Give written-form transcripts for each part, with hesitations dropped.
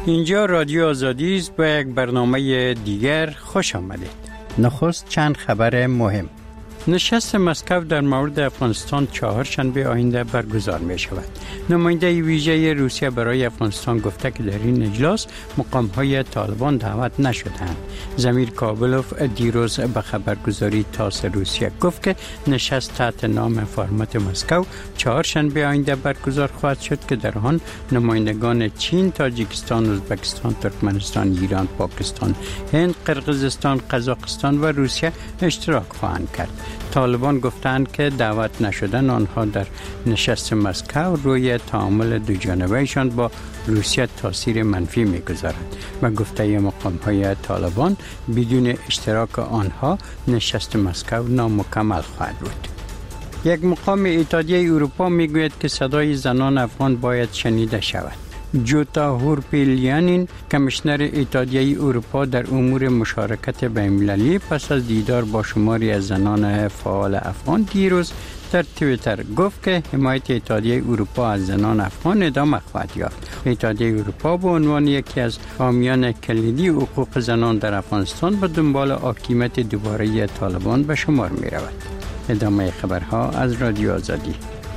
اینجا رادیو آزادی است. با یک برنامه دیگر خوش آمدید. نخست چند خبر مهم. نشست مسکو در مورد افغانستان چهارشنبه آینده برگزار می شود. نماینده ویژه روسیه برای افغانستان گفته که در این اجلاس مقام‌های طالبان دعوت نشدند. زمیر کابلوف دیروز به خبرگزاری تاس روسیه گفت که نشست تحت نام فرمت مسکو چهارشنبه آینده برگزار خواهد شد که در آن نمایندگان چین، تاجیکستان، ازبکستان، ترکمنستان، ایران، پاکستان، هند، قرقیزستان، قزاقستان و روسیه اشتراک خواهند کرد. طالبان گفتند که دعوت نشدن آنها در نشست مسکو روی تعامل دو جانبه‌شان با روسیه تاثیر منفی می‌گذارد و گفته مقام‌های طالبان بدون اشتراک آنها نشست مسکو نامکمل خواهد بود. یک مقام اتحادیه اروپا میگوید که صدای زنان افغان باید شنیده شود. جوتا هورپیلیانین کمیشنر اتحادیه اروپا در امور مشارکت بین‌المللی پس از دیدار با شماری از زنان فعال افغان دیروز در توییتر گفت که حمایت اتحادیه اروپا از زنان افغان ادامه خواهد یافت. اتحادیه اروپا به عنوان یکی از حامیان کلیدی حقوق زنان در افغانستان به دنبال حاکمیت دوباره طالبان به شمار می رود. ادامه خبرها از رادیو آزادی.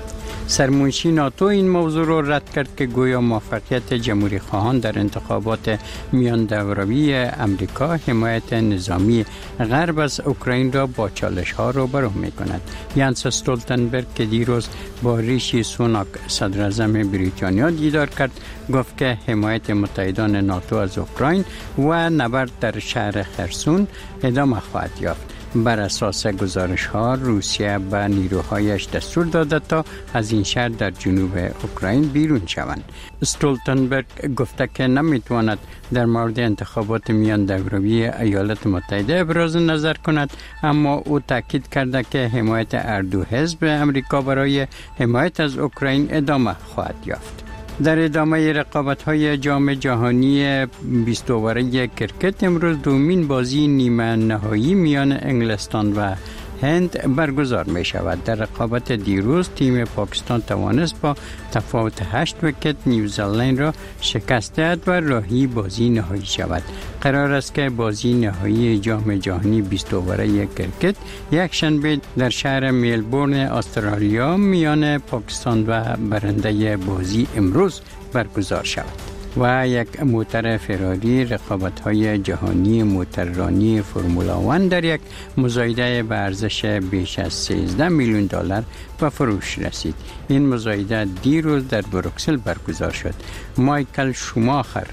سرمنشی ناتو این موضوع را رد کرد که گویا موفقیت جمهوری خواهان در انتخابات میان دوروی امریکا حمایت نظامی غرب از اوکراین را با چالش ها روبرو می کند. یانس استولتنبرگ که دیروز با ریشی سوناک صدر اعظم بریتانیا دیدار کرد گفت که حمایت متحدان ناتو از اوکراین و نبرد در شهر خرسون ادامه خواهد یافت. بر اساس گزارش ها روسیه به نیروهایش دستور داده تا از این شهر در جنوب اوکراین بیرون شوند. استولتنبرگ گفته که نمیتواند در مورد انتخابات میان دوروی ایالات متحده ابراز نظر کند، اما او تاکید کرده که حمایت هر دو حزب امریکا برای حمایت از اوکراین ادامه خواهد یافت. در ادامه رقابت‌های جام جهانی 20 اوره کرکت امروز دومین بازی نیمه نهایی میان انگلستان و هند برگزار می شود. در رقابت دیروز تیم پاکستان توانست با تفاوت 8 ویکت نیوزلند را شکست دهد و راهی بازی نهایی شود. قرار است که بازی نهایی جام جهانی 20 اوره کرکت یک شنبه در شهر ملبورن استرالیا میان پاکستان و برنده بازی امروز برگزار شود. و یک موتر فراری رقابت‌های جهانی موتررانی فرمولا 1 در یک مزایده به ارزش بیش از 13 میلیون دلار به فروش رسید. این مزایده دیروز در بروکسل برگزار شد. مایکل شوماخر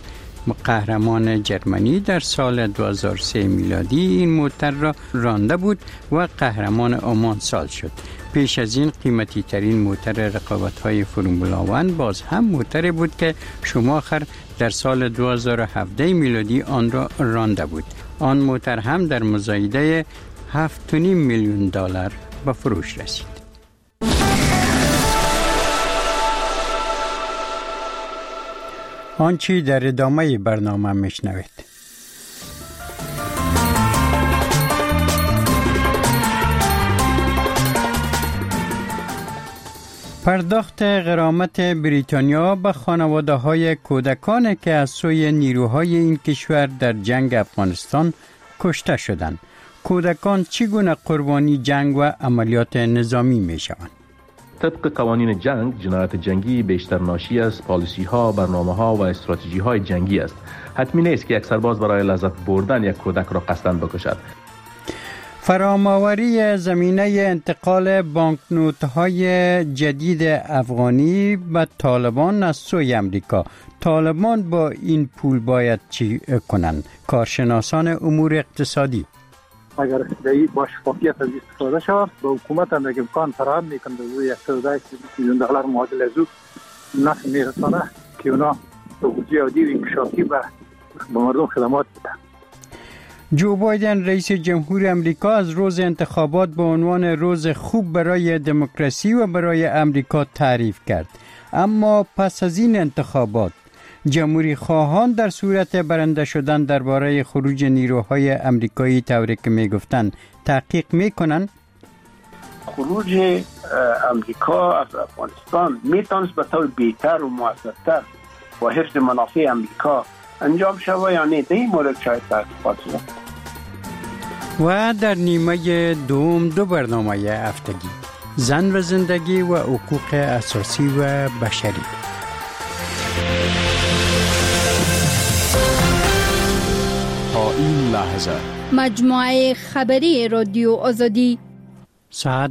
قهرمان جرمنی در سال 2003 میلادی این موتر را رانده بود و قهرمان عمان سال شد. پیش از این قیمتی ترین موتر رقابت‌های فرمولا 1 باز هم موتری بود که شوماخر در سال 2017 میلادی آن را رانده بود. آن موتر هم در مزایده 7.5 میلیون دلار به فروش رسید. آنچه در ادامه برنامه میشنوید. پرداخت غرامت بریتانیا به خانواده های کودکانی که از سوی نیروهای این کشور در جنگ افغانستان کشته شدند. کودکان چگونه قربانی جنگ و عملیات نظامی می شوند؟ طبق قوانین جنگ، جنایت جنگی بیشتر ناشی از پالیسی ها، برنامه ها و استراتژی های جنگی است. حتمی نیست که یک سرباز برای لذت بردن یک کودک را قصداً بکشد. فراماوری زمینه انتقال بانکنوت‌های جدید افغانی به طالبان از سوی امریکا. طالبان با این پول باید چی کنند؟ کارشناسان امور اقتصادی اگر با شفافیت از استفاده شود به حکومت هم امکان فراهم میکنه روی 110 میلیون دلار معادل از او نفع میرسانه که اونا توجیه عادی و انکشافی به مردم خدمات بدن. جو بایدن رئیس جمهور امریکا از روز انتخابات به عنوان روز خوب برای دموکراسی و برای امریکا تعریف کرد. اما پس از این انتخابات جمهوری خواهان در صورت برنده شدن درباره خروج نیروهای امریکایی طوری که میگفتند تحقیق میکنند. خروج امریکا از افغانستان میتونست به طور بهتر و مؤثرتر با حفظ منافع امریکا انجام شود یا نه، در این مورد شاید تحقیقات شود. و در نیمه دوم دو برنامه هفتگی، زن و زندگی و حقوق اساسی و بشری. تا این لحظه مجموعه خبری رادیو آزادی ساعت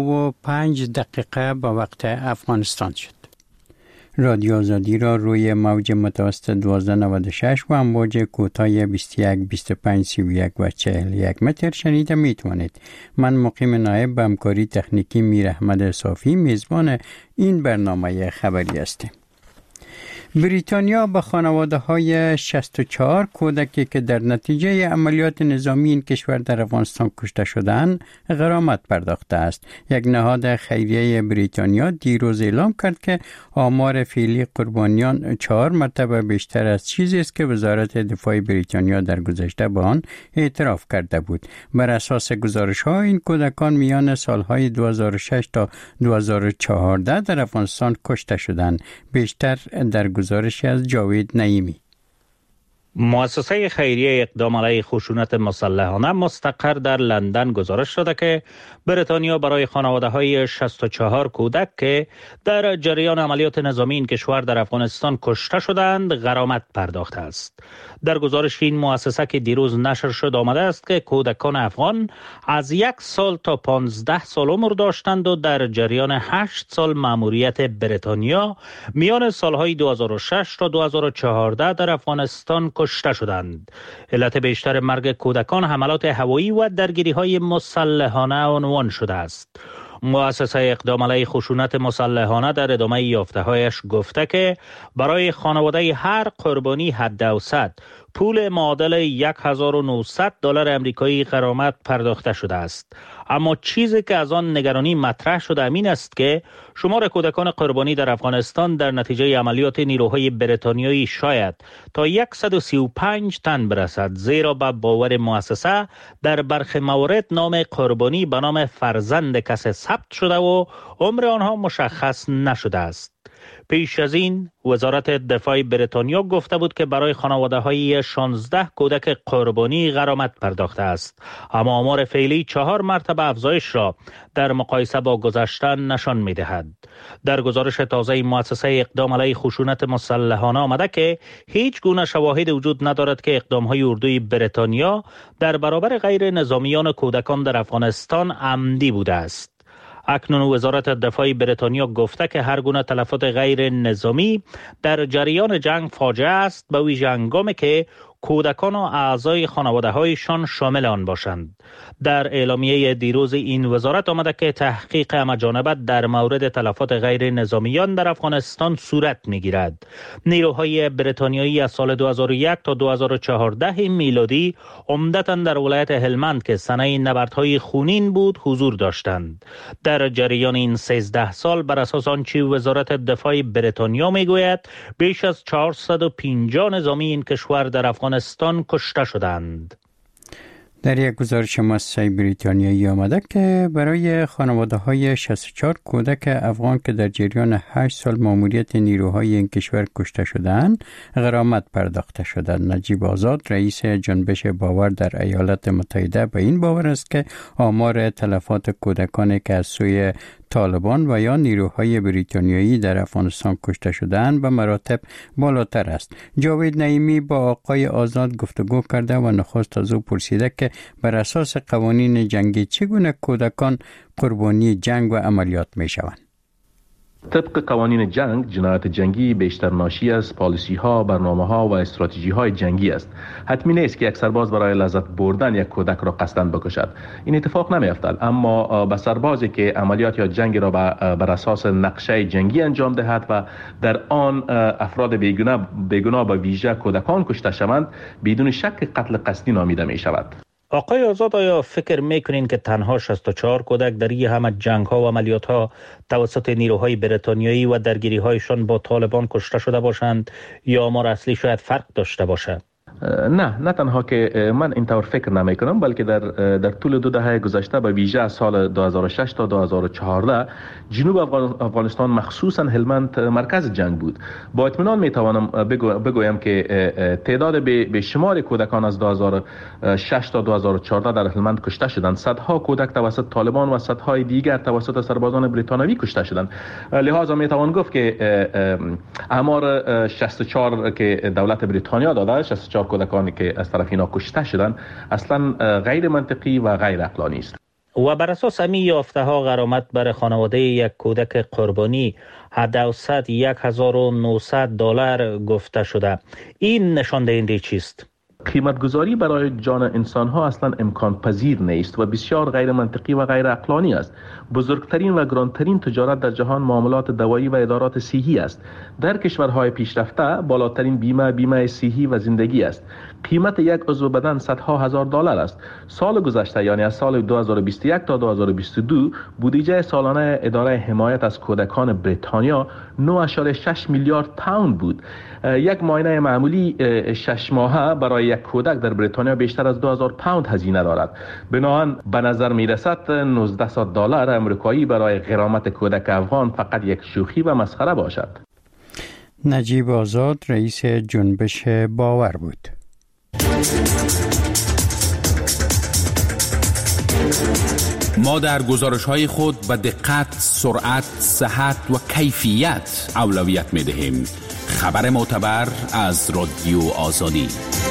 9:05 به وقت افغانستان شد. رادیو آزادی را روی موج متوسط 1296 و امواج کوتاه 21 25 31 و 41 متر شنیده می توانید. من مقیم نایب به همکاری تکنیکی میر احمد صافی میزبان این برنامه خبری هستیم. بریتانیا به خانواده های 64 کودکی که در نتیجه عملیات نظامی این کشور در افغانستان کشته شدند غرامت پرداخته است. یک نهاد خیریه بریتانیا دیروز اعلام کرد که آمار فعلی قربانیان 4 مرتبه بیشتر از چیزی است که وزارت دفاع بریتانیا در گذشته به آن اعتراف کرده بود. بر اساس گزارش ها این کودکان میان سالهای 2006 تا 2014 در افغانستان کشته شدند. بیشتر در گزارشی از جاوید نعیمی. مؤسسه خیریه اقدام علیه خشونت مسلحانه مستقر در لندن گزارش داده که بریتانیا برای خانواده‌های 64 کودک که در جریان عملیات نظامی این کشور در افغانستان کشته شدند غرامت پرداخته است. در گزارش این مؤسسه که دیروز نشر شد آمده است که کودکان افغان از 1 سال تا 15 سال عمر داشتند و در جریان 8 سال مأموریت بریتانیا میان سالهای 2006 تا 2014 در افغانستان کشته شدند. علت بیشتر مرگ کودکان حملات هوایی و درگیری‌های مسلحانه عنوان شده است. مؤسسه اقدام علیه خشونت مسلحانه در ادامه یافته‌هایش گفته که برای خانواده هر قربانی حداوسط پول معادل $1900 آمریکایی غرامت پرداخته شده است. اما چیزی که از آن نگرانی مطرح شده این است که شمار کودکان قربانی در افغانستان در نتیجه عملیات نیروهای بریتانیایی شاید تا 135 تن برسد، زیرا به باور مؤسسه در برخی موارد نام قربانی به نام فرزند کسی ثبت شده و عمر آنها مشخص نشده است. پیش از این وزارت دفاع بریتانیا گفته بود که برای خانواده‌های 16 کودک قربانی غرامت پرداخته است، اما آمار فعلی 4 مرتبه افزایش را در مقایسه با گذشته نشان می‌دهد. در گزارش تازه مؤسسه اقدام علیه خشونت مسلحانه آمده که هیچ گونه شواهد وجود ندارد که اقدام‌های اردوی بریتانیا در برابر غیر نظامیان کودکان در افغانستان عمدی بوده است. اکنون وزارت دفاع بریتانیا گفته که هر گونه تلفات غیر نظامی در جریان جنگ فاجعه است، به ویژه هنگامی که کودکان و اعضای خانواده‌هایشان شامل آن باشند. در اعلامیه دیروز این وزارت آمده که تحقیق همه‌جانبه در مورد تلفات غیر نظامیان در افغانستان صورت می‌گیرد. نیروهای بریتانیایی از سال 2001 تا 2014 میلادی عمدتاً در ولایت هلمند که سنه نبردهای خونین بود حضور داشتند. در جریان این 13 سال بر اساس آنچه وزارت دفاع بریتانیا میگوید بیش از 450 نظامی این کشور در افغانستان کشته شدند. در یک گزارش مؤسسه بریتانیایی آمده که برای خانواده‌های 64 کودک افغان که در جریان 8 سال مأموریت نیروهای این کشور کشته شدند غرامت پرداخته شده. نجیب آزاد رئیس جنبش باور در ایالات متحده به این باور است که آمار تلفات کودکانی که از سوی طالبان و یا نیروهای بریتانیایی در افغانستان کشته شدند به مراتب بالاتر است. جاوید نعیمی با آقای آزاد گفتگو کرده و نخست از او پرسیده که بر اساس قوانین جنگی چگونه کودکان قربانی جنگ و عملیات می شوند. طبق قوانین جنگ، جنایت جنگی بیشتر ناشی از پالیسی ها، برنامه ها و استراتژی های جنگی است. حتمی نیست که یک سرباز برای لذت بردن یک کودک را قصداً بکشد. این اتفاق نمی‌افتد، اما به سربازی که عملیات یا جنگ را بر اساس نقشه جنگی انجام دهد و در آن افراد بیگناه به ویژه کودکان کشته شوند، بدون شک قتل قصدی نامیده می شود. آقای آزاد، آیا فکر میکنین که تنها 64 کودک در این همه جنگ ها و عملیات ها توسط نیروهای بریتانیایی و درگیری هایشان با طالبان کشته شده باشند یا آمار اصلی شاید فرق داشته باشد؟ نه تنها که من اینطور فکر نمی کنم، بلکه در طول 2 دهه گذشته به ویژه از سال 2006 تا 2014 جنوب افغانستان مخصوصا هلمند مرکز جنگ بود. با اطمینان می توانم بگویم که تعداد به شمار کودکان از 2006 تا 2014 در هلمند کشته شدند. صدها کودک توسط طالبان و صدهای دیگر توسط سربازان بریتانیایی کشته شدند. لذا می توان گفت که آمار 64 که دولت بریتانیا داده، 64 کودکانی که از طرف اینا کشته شدند، اصلا غیر منطقی و غیر عقلانی است. و بر اساس همین یافته ها غرامت بر خانواده یک کودک قربانی حداقل $1900 گفته شده. این نشان دهنده چیست؟ قیمتگذاری برای جان انسان ها اصلا امکان پذیر نیست و بسیار غیر منطقی و غیر عقلانی است. بزرگترین و گرانترین تجارت در جهان معاملات دوایی و ادارات صحی است. در کشورهای پیشرفته بالاترین بیمه صحی و زندگی است. قیمت یک عضو بدن صدها هزار دلار است. سال گذشته یعنی از سال 2021 تا 2022 بودجه سالانه اداره حمایت از کودکان بریتانیا 9.6 میلیارد پوند بود. یک معاینه معمولی 6 ماهه برای یک کودک در بریتانیا بیشتر از 2000 پوند هزینه دارد. بنابراین به نظر می رسد $1900 امریکایی برای غرامت کودک افغان فقط یک شوخی و مسخره باشد. نجیب آزاد رئیس جنبش باور بود. ما در گزارش‌های خود به دقت، سرعت، صحت و کیفیت اولویت می‌دهیم. خبر معتبر از رادیو آزادی.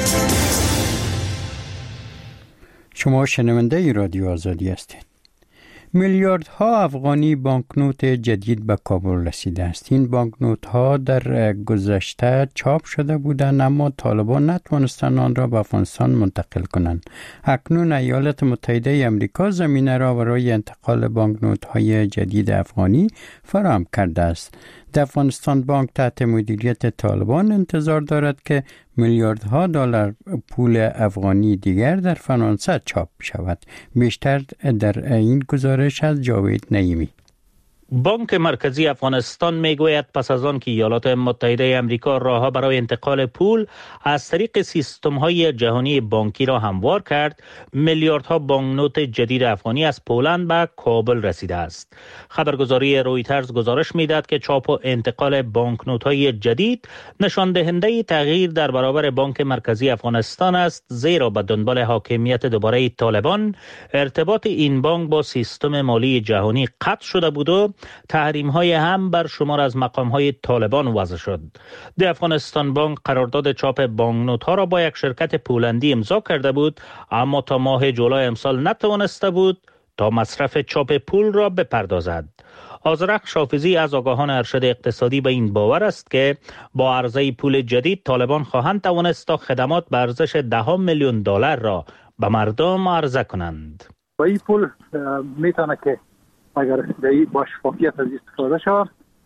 شما شنونده رادیو آزادی هستید. میلیاردها افغانی بانکنوت جدید به کابل رسیده است. این بانکنوت ها در گذشته چاپ شده بودند اما طالبان نتوانستند آن را به افغانستان منتقل کنند. اکنون ایالات متحده آمریکا زمینه را برای انتقال بانکنوت های جدید افغانی فراهم کرده است. افغانستان بانک تحت مدیریت طالبان انتظار دارد که میلیاردها دلار پول افغانی دیگر در فرانسه چاپ شود. بیشتر در این گزارش از جاوید نعیمی. بانک مرکزی افغانستان میگوید پس از آن که ایالات متحده آمریکا راهها برای انتقال پول از طریق سیستم‌های جهانی بانکی را هموار کرد، میلیاردها بانکنوت جدید افغانی از پولند به کابل رسیده است. خبرگزاری رویترز گزارش میداد که چاپ و انتقال بانکنوت‌های جدید نشان دهنده تغییر در برابر بانک مرکزی افغانستان است، زیرا به دنبال حاکمیت دوباره طالبان ارتباط این بانک با سیستم مالی جهانی قطع شده بود و تحریم‌های هم بر شمار از مقام‌های طالبان وضع شد. د افغانستان بانک قرارداد چاپ بانکنوت‌ها را با یک شرکت پولندی امضا کرده بود، اما تا ماه جولای امسال نتوانسته بود تا مصرف چاپ پول را بپردازد. آذرخش حافظی از آگاهان ارشد اقتصادی به این باور است که با عرضه پول جدید طالبان خواهند توانست تا خدمات به ارزش $10 میلیون را به مردم عرضه کنند. با این پول میتونه که اگر دایی با شفافیت از استفاده شود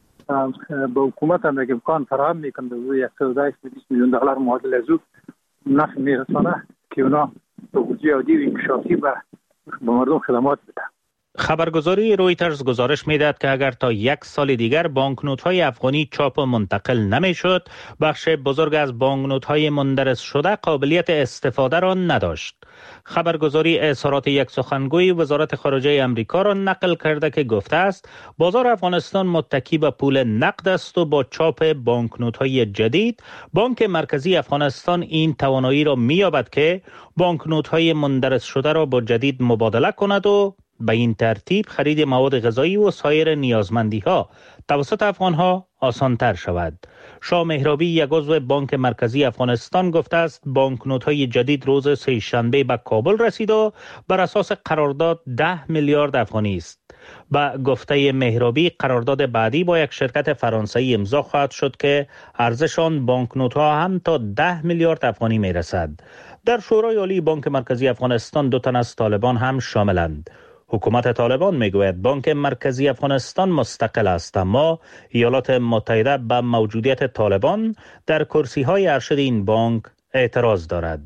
به حکومت هم یک امکان فراهم میکنه روی $120 میلیون معادل از او نفع میرسانه که اونا به بودجه عادی و انکشافی به مردم خدمات بده. خبرگزاری رویترز گزارش میداد که اگر تا 1 سال دیگر بانکنوت‌های افغانی چاپ و منتقل نمیشد، بخش بزرگ از بانکنوت‌های مندرس شده قابلیت استفاده را نداشت. خبرگزاری اظهارات یک سخنگوی وزارت خارجه آمریکا را نقل کرده که گفته است بازار افغانستان متکی به پول نقد است و با چاپ بانکنوت‌های جدید بانک مرکزی افغانستان این توانایی را می‌یابد که بانکنوت‌های مندرس شده را با جدید مبادله کند و به این ترتیب خرید مواد غذایی و سایر نیازمندی‌ها توسط افغان‌ها آسان‌تر شود. شاه مهرابی یک عضو بانک مرکزی افغانستان گفته است بانکنوت‌های جدید روز سه‌شنبه به کابل رسید و بر اساس قرارداد 10 میلیارد افغانی است. با گفته مهرابی قرارداد بعدی با یک شرکت فرانسوی امضا خواهد شد که ارزش آن بانکنوت‌ها هم تا 10 میلیارد افغانی می‌رسد. در شورای عالی بانک مرکزی افغانستان 2 تن از طالبان هم شاملند. حکومت طالبان میگوید بانک مرکزی افغانستان مستقل است، اما ایالات متحده به موجودیت طالبان در کرسی‌های ارشد این بانک اعتراض دارد.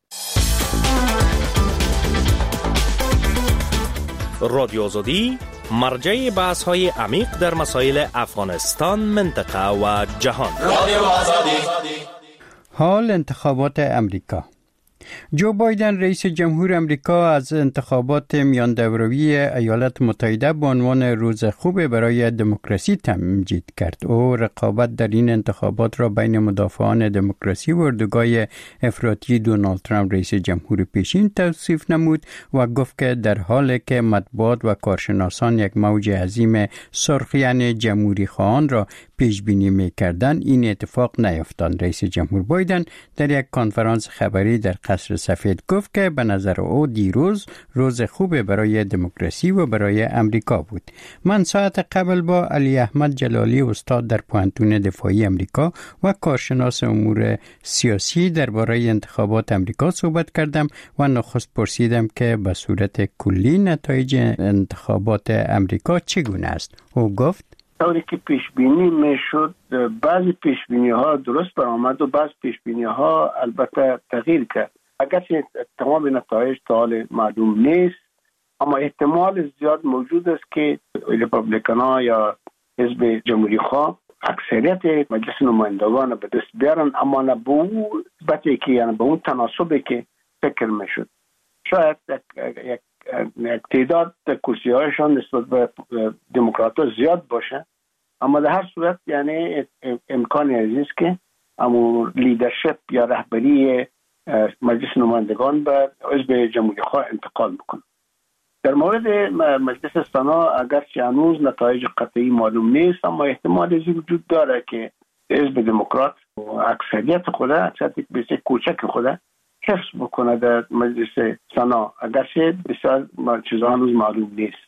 رادیو آزادی مرجع بحث‌های عمیق در مسائل افغانستان، منطقه و جهان. رادیو آزادی. حال انتخابات امریکا. جو بایدن رئیس جمهور امریکا از انتخابات میان دوره‌ای ایالات متحده به عنوان روز خوب برای دموکراسی تمجید کرد. او رقابت در این انتخابات را بین مدافعان دموکراسی و اردوگاه افراطی دونالد ترامپ رئیس جمهور پیشین توصیف نمود و گفت که در حالی که مطبوعات و کارشناسان یک موج عظیم سرخیان جمهوری خواهان را پیش بینی می‌کردند، این اتفاق نیفتاد. رئیس جمهور بایدن در یک کنفرانس خبری در قصر سفید گفت که به نظر او دیروز روز خوب برای دموکراسی و برای امریکا بود. من ساعت قبل با علی احمد جلالی استاد در پوهنتون دفاعی امریکا و کارشناس امور سیاسی درباره انتخابات امریکا صحبت کردم و نخست پرسیدم که به صورت کلی نتایج انتخابات امریکا چگونه است. او گفت طوری که پیش بینی میشد، بعضی پیش بینی ها درست برآمد و بعضی پیش بینی ها البته تغییر کرد. اگرچه تمام نتایج تا حال معلوم نیست، اما احتمال زیاد موجود است که ریپابلیکن ها یا حزب جمهوری خواه اکثریت مجلس نمایندگان به دست بیارن، اما نه به اون نسبتی که یعنی به اون تناسبی که فکر میشد. شاید یک تعداد کرسی هایشان نسبت به دموکرات ها زیاد باشه، اما در هر صورت یعنی امکانی عزیز که امو لیدرشپ یا رهبری مجلس نمایندگان به حزب جمهوری خواه انتقال بکنه. در مورد مجلس سنا اگرچه هنوز نتایج قطعی معلوم نیست، اما احتمال از وجود داره که حزب دموکرات اکثریت بسیار کوچک خود حفظ بکنه در مجلس سنا، اگرچه بسیار چیزا هنوز معلوم نیست.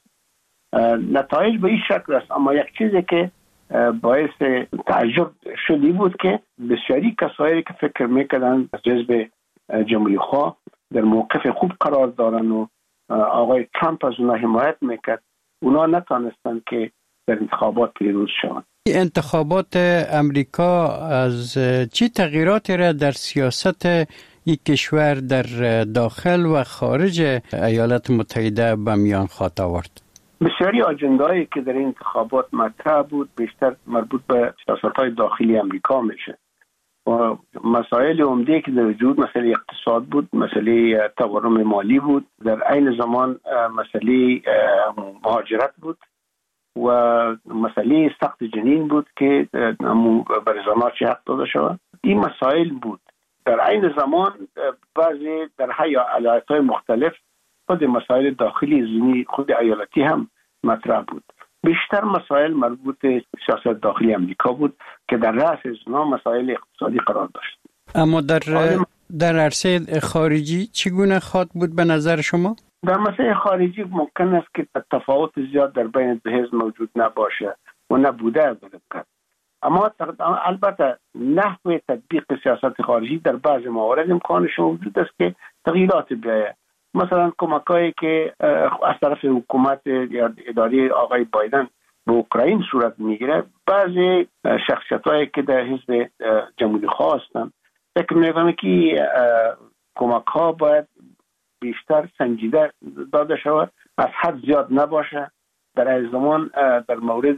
نتایج به این شکل است، اما یک چیزی که باعث تعجب شدی بود که بسیاری کسایی که فکر میکردن از حزب جمهوری خواه در موقف خوب قرار دارن و آقای ترامپ از اونا حمایت میکرد، اونا نتانستن که در انتخابات پیروز شوند. انتخابات امریکا از چی تغییراتی را در سیاست یک کشور در داخل و خارج ایالات متحده به میان خواهد آورد؟ بسیاری آجنده‌هایی که در این انتخابات مطرح بود بیشتر مربوط به سیاست‌های داخلی امریکا میشه. و مسائل عمده که در وجود مسئله اقتصاد بود، مسئله تورم مالی بود، در عین زمان مسئله مهاجرت بود و مسئله سقط جنین بود که بر زنان چه حق داده شود. این مسائل بود. در عین زمان بعضی در ایالت‌های مختلف خود مسائل داخلی زمینی خود ایالتی هم مطرح بود. بیشتر مسائل مربوط به سیاست داخلی امریکا بود که در رأس از اونها مسائل اقتصادی قرار داشت. اما در عرصه خارجی چگونه خواهد بود به نظر شما؟ در مسائل خارجی ممکن است که تفاوت زیاد در بین دو حزب موجود نباشه و نبوده بود. اما البته نحوه تطبیق سیاست خارجی در بعض موارد امکانش موجود است که تغییرات بیاید. مثلا کمکایی که از طرف حکومت یا اداره آقای بایدن به اوکراین صورت میگیره، بعضی شخصیتایی که در حزب جمهوری خواه هستند فکر میکنم که کمک ها باید بیشتر سنجیده داده شود، از حد زیاد نباشه. در این زمان در مورد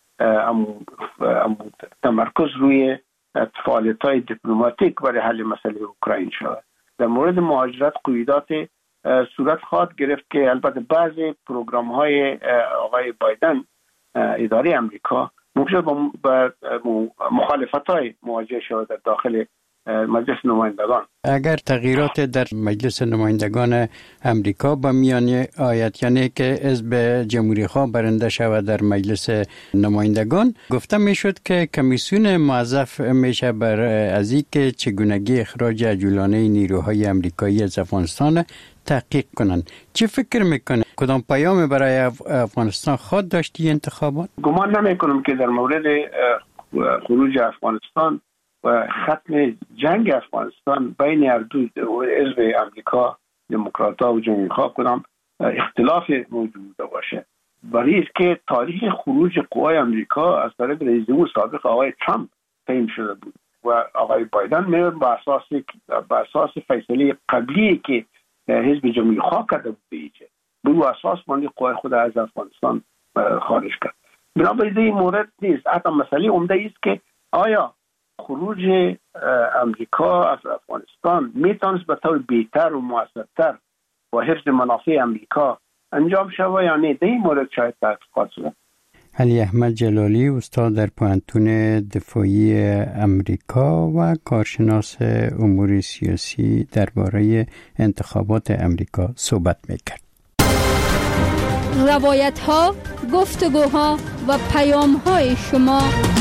تمرکز روی فعالیت‌های دیپلماتیک برای حل مسئله اوکراین شود. در مورد مهاجرت قیودات صورت خواهد گرفت که البته بعضی پروگرام‌های آقای بایدن اداره امریکا ممکن با مخالفت‌های مواجه شود در داخل مجلس نمایندگان. اگر تغییرات در مجلس نمایندگان امریکا با میان آید، یعنی که حزب جمهوری خواه برنده شود در مجلس نمایندگان، گفته میشد که کمیسیون موظف میشه بر از اینکه چگونگی اخراج عجولانه نیروهای امریکایی از افغانستان تحقیق کنند. چی فکر میکنه؟ کدام پیام برای افغانستان خواهد داشتی انتخابات؟ گمان نمیکنم که در مورد خروج افغانستان و ختم جنگ افغانستان بین هر دو حزب امریکا دموکرات‌ها و جمهوری خواه کدام اختلاف موجود باشه. برای است که تاریخ خروج قوای امریکا از طرف رئیس جمهور سابق آقای ترامپ تعیین شده بود و آقای بایدن می‌بینه بر اساس فیصله قبلی که حزب جمهوری خواه کرده بود به اون اساس باندې قوای خود از افغانستان خارج کرد. بنابراین این مورد نیست. حتی مسئله عمده است که آیا خروج امریکا از افغانستان میتونست به طور بهتر و مؤثرتر با حفظ منافع امریکا انجام شود یا نه؟ در این مورد شاید تحقیقات شده. علی احمد جلالی، استاد در پوهنتون دفاعی امریکا و کارشناس امور سیاسی درباره انتخابات امریکا صحبت میکرد. روایت ها، گفتگوها و پیام های شما.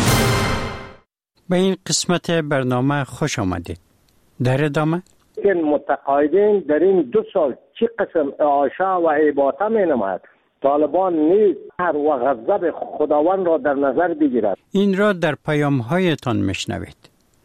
به این قسمت برنامه خوش آمدید. در ادامه این متقاعدین در این 2 سال چه قسم اعاشه و اباطه می نماید. طالبان نیز هر و غضب خداوند را در نظر بگیرد. این را در پیام هایتان میشنوید.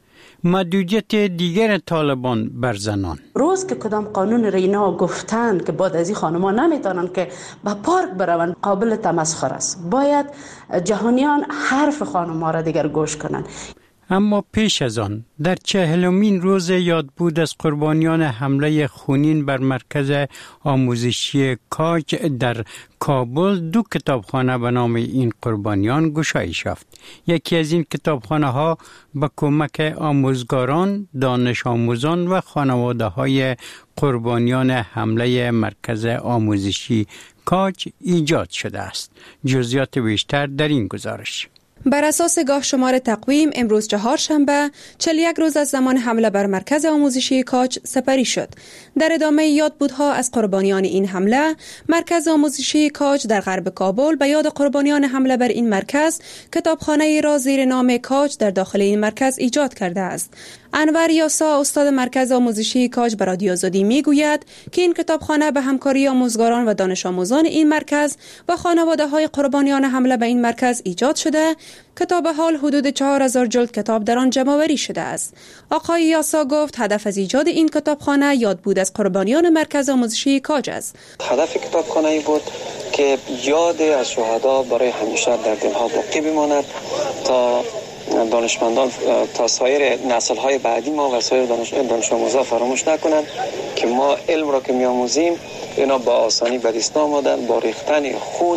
محدودیت دیگر طالبان بر زنان. روز که کدام قانون رینا گفتن که بعد از این خانما نمیتونن که به پارک برون، قابل تمسخر است. باید جهانیان حرف خانما را دیگر گوش کنن. اما پیش از آن در 40مین روز یادبود از قربانیان حمله خونین بر مرکز آموزشی کاج در کابل 2 کتابخانه به نام این قربانیان گشایش یافت. یکی از این کتابخانه ها به کمک آموزگاران، دانش آموزان و خانواده های قربانیان حمله مرکز آموزشی کاج ایجاد شده است. جزئیات بیشتر در این گزارش. بر اساس گاه شمار تقویم امروز چهارشنبه 41 روز از زمان حمله بر مرکز آموزشی کاج سپری شد. در ادامه یادبودها از قربانیان این حمله، مرکز آموزشی کاج در غرب کابل به یاد قربانیان حمله بر این مرکز کتابخانه را زیر نام کاج در داخل این مرکز ایجاد کرده است. انور یاسا، استاد مرکز آموزشی کاج، به رادیو آزادی میگوید که این کتابخانه به همکاری آموزگاران و دانش آموزان این مرکز و خانواده‌های قربانیان حمله به این مرکز ایجاد شده که تا به حال حدود 4000 جلد کتاب در آن جمع‌آوری شده است. آقای یاسا گفت هدف از ایجاد این کتابخانه یادبود از قربانیان مرکز آموزشی کاج است. هدف کتابخانه بود که یاد از شهدا برای همیشه در دلها باقی بماند تا دانشمندان، تا سایر نسل‌های بعدی ما و سایر دانش آموزان فراموش نکنند که ما علم را که می‌آموزیم اینا با آسانی به دست آمدن، با ریختن خون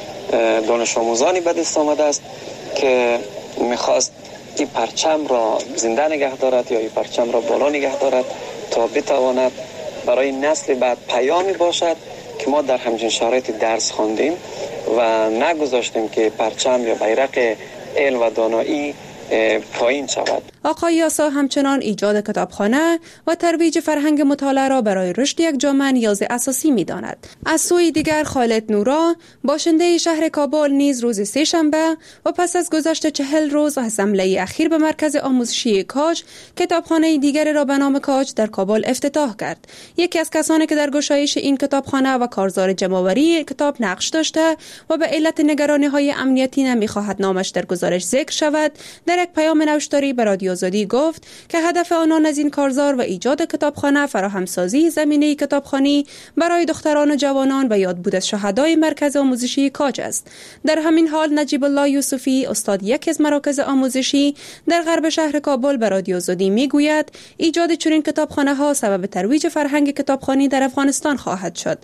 دانش آموزانی به دست آمده است که می‌خواست این پرچم را زنده نگه دارد یا این پرچم را بالا نگه دارد تا بتواند برای نسل بعد پیامی باشد که ما در همچین شرایط درس خواندیم و نگذاشتیم که پرچم یا بیرق علم و دانایی پایین شود. آقای یاسا همچنان ایجاد کتابخانه و ترویج فرهنگ مطالعه را برای رشد یک جامعه نیاز اساسی می‌داند. از سوی دیگر خالد نورا، باشنده شهر کابل، نیز روز سه‌شنبه و پس از گذشت 40 روز از حمله اخیر به مرکز آموزشی کاج، کتابخانه دیگر را به نام کاج در کابل افتتاح کرد. یکی از کسانی که در گشایش این کتابخانه و کارزار جمع‌آوری کتاب نقش داشته و به علت نگرانی‌های امنیتی نمی‌خواهد نامش در گزارش ذکر شود، در یک پیام نوشتاری به رادیو آزادی گفت که هدف آنان از این کارزار و ایجاد کتابخانه فراهمسازی زمینه کتابخوانی برای دختران و جوانان و یادبود از شهدای مرکز آموزشی کاج است. در همین حال نجیب الله یوسفی، استاد یکی از مراکز آموزشی در غرب شهر کابل، به رادیو آزادی میگوید ایجاد چنین کتابخانه ها سبب ترویج فرهنگ کتابخوانی در افغانستان خواهد شد.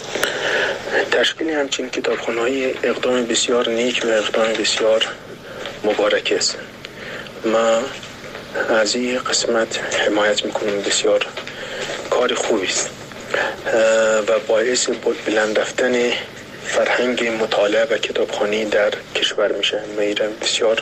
تشکیل همچین کتابخانه‌های اقدام بسیار نیک و اقدام بسیار مبارک است. ما از این قسمت حمایت میکنیم. بسیار کار خوبی است و باعث بلند رفتن فرهنگ مطالعه و کتابخوانی در کشور میشه. من بسیار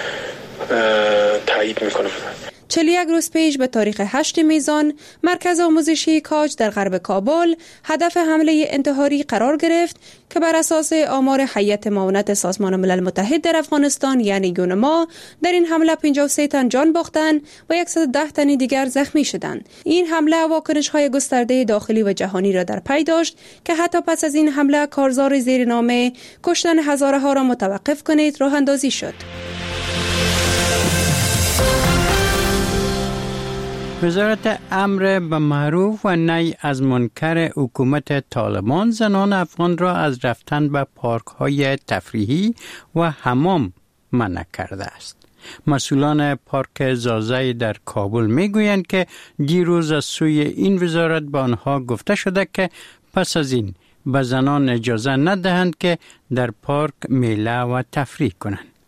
تایید میکنم. 41 روز پیش به تاریخ 8 میزان، مرکز آموزشی کاج در غرب کابل هدف حمله انتحاری قرار گرفت که بر اساس آمار هیئت معاونت سازمان ملل متحد در افغانستان یعنی یونما، در این حمله 53 تن جان باختند و 110 تن دیگر زخمی شدند. این حمله واکنش‌های گسترده داخلی و جهانی را در پی داشت که حتی پس از این حمله کارزار زیرنامه کشتن هزارها را متوقف کنید راه اندازی شد. وزارت امر به معروف و نهی از منکر حکومت طالبان زنان افغان را از رفتن به پارک‌های تفریحی و حمام منع کرده است. مسئولان پارک زازای در کابل میگویند که دیروز از سوی این وزارت به آنها گفته شده که پس از این به زنان اجازه ندهند که در پارک میله و تفریح کنند.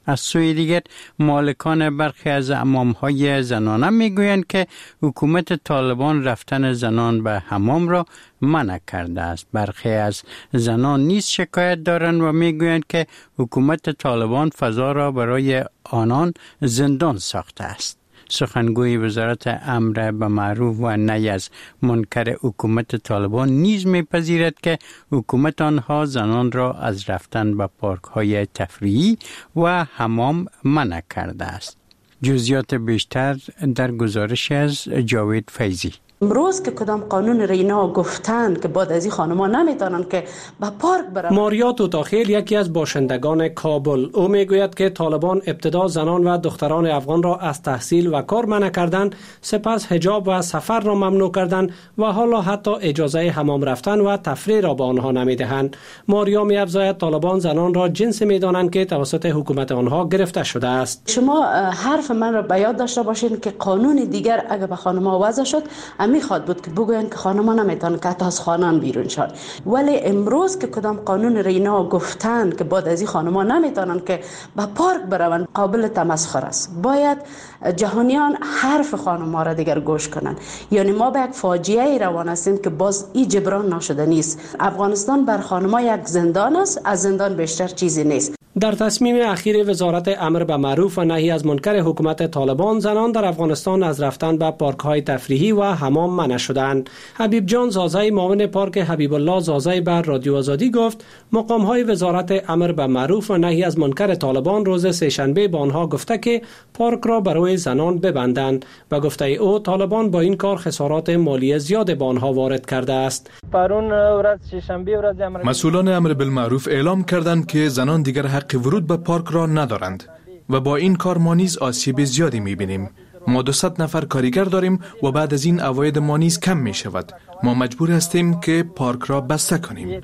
از سوی دیگر مالکان برخی از حمام‌های زنانه میگویند که حکومت طالبان رفتن زنان به حمام را منع کرده است. برخی از زنان نیز شکایت دارند و میگویند که حکومت طالبان فضا را برای آنان زندان ساخته است. سخنگوی وزارت امر به معروف و نهی از منکر حکومت طالبان نیز میپذیرد که حکومت آنها زنان را از رفتن به پارک‌های تفریحی و حمام منع کرده است. جزئیات بیشتر در گزارش از جاوید فیضی. امروز که کدام قانون رینا گفتن که بعد از این خانم‌ها نمیتونن که به پارک برن. ماریا توتاخیل یکی از باشندگان کابل، او میگوید که طالبان ابتدا زنان و دختران افغان را از تحصیل و کار منع کردند، سپس حجاب و سفر را ممنوع کردند و حالا حتی اجازه حمام رفتن و تفریح را به آنها نمیدهند. ماریا می‌افزاید طالبان زنان را جنسی میدانند که توسط حکومت آنها گرفته شده است. شما حرف من را به یاد داشته باشین که قانون دیگر اگر به خانم‌ها وضع شد میخواد بود که بگوین که خانم‌ها نمیتونن که از خانه بیرون شد، ولی امروز که کدام قانون رینا گفتن که بعد از این خانم‌ها نمیتونن که به پارک برون قابل تمسخر است. باید جهانیان حرف خانم‌ها را دیگر گوش کنن. یعنی ما به یک فاجعه روان هستیم که باز این جبران نشده نیست. افغانستان بر خانم‌ها یک زندان است، از زندان بیشتر چیزی نیست. در تصمیم اخیر وزارت امر به معروف و نهی از منکر حکومت طالبان، زنان در افغانستان از رفتن به پارک‌های تفریحی و حمام منع شدند. حبیب جان زازای معاون پارک حبیب الله زازای بر رادیو آزادی گفت مقام‌های وزارت امر به معروف و نهی از منکر طالبان روز سه‌شنبه به آنها گفته که پارک را برای زنان ببندند و گفته او طالبان با این کار خسارات مالی زیاد به آنها وارد کرده است. مسئولان امر بالمعروف اعلام کردند که زنان دیگر حق ورود به پارک را ندارند و با این کار ما نیز آسیب زیادی می‌بینیم. ما 200 نفر کارگر داریم و بعد از این عواید ما نیز کم می شود. ما مجبور هستیم که پارک را بسته کنیم.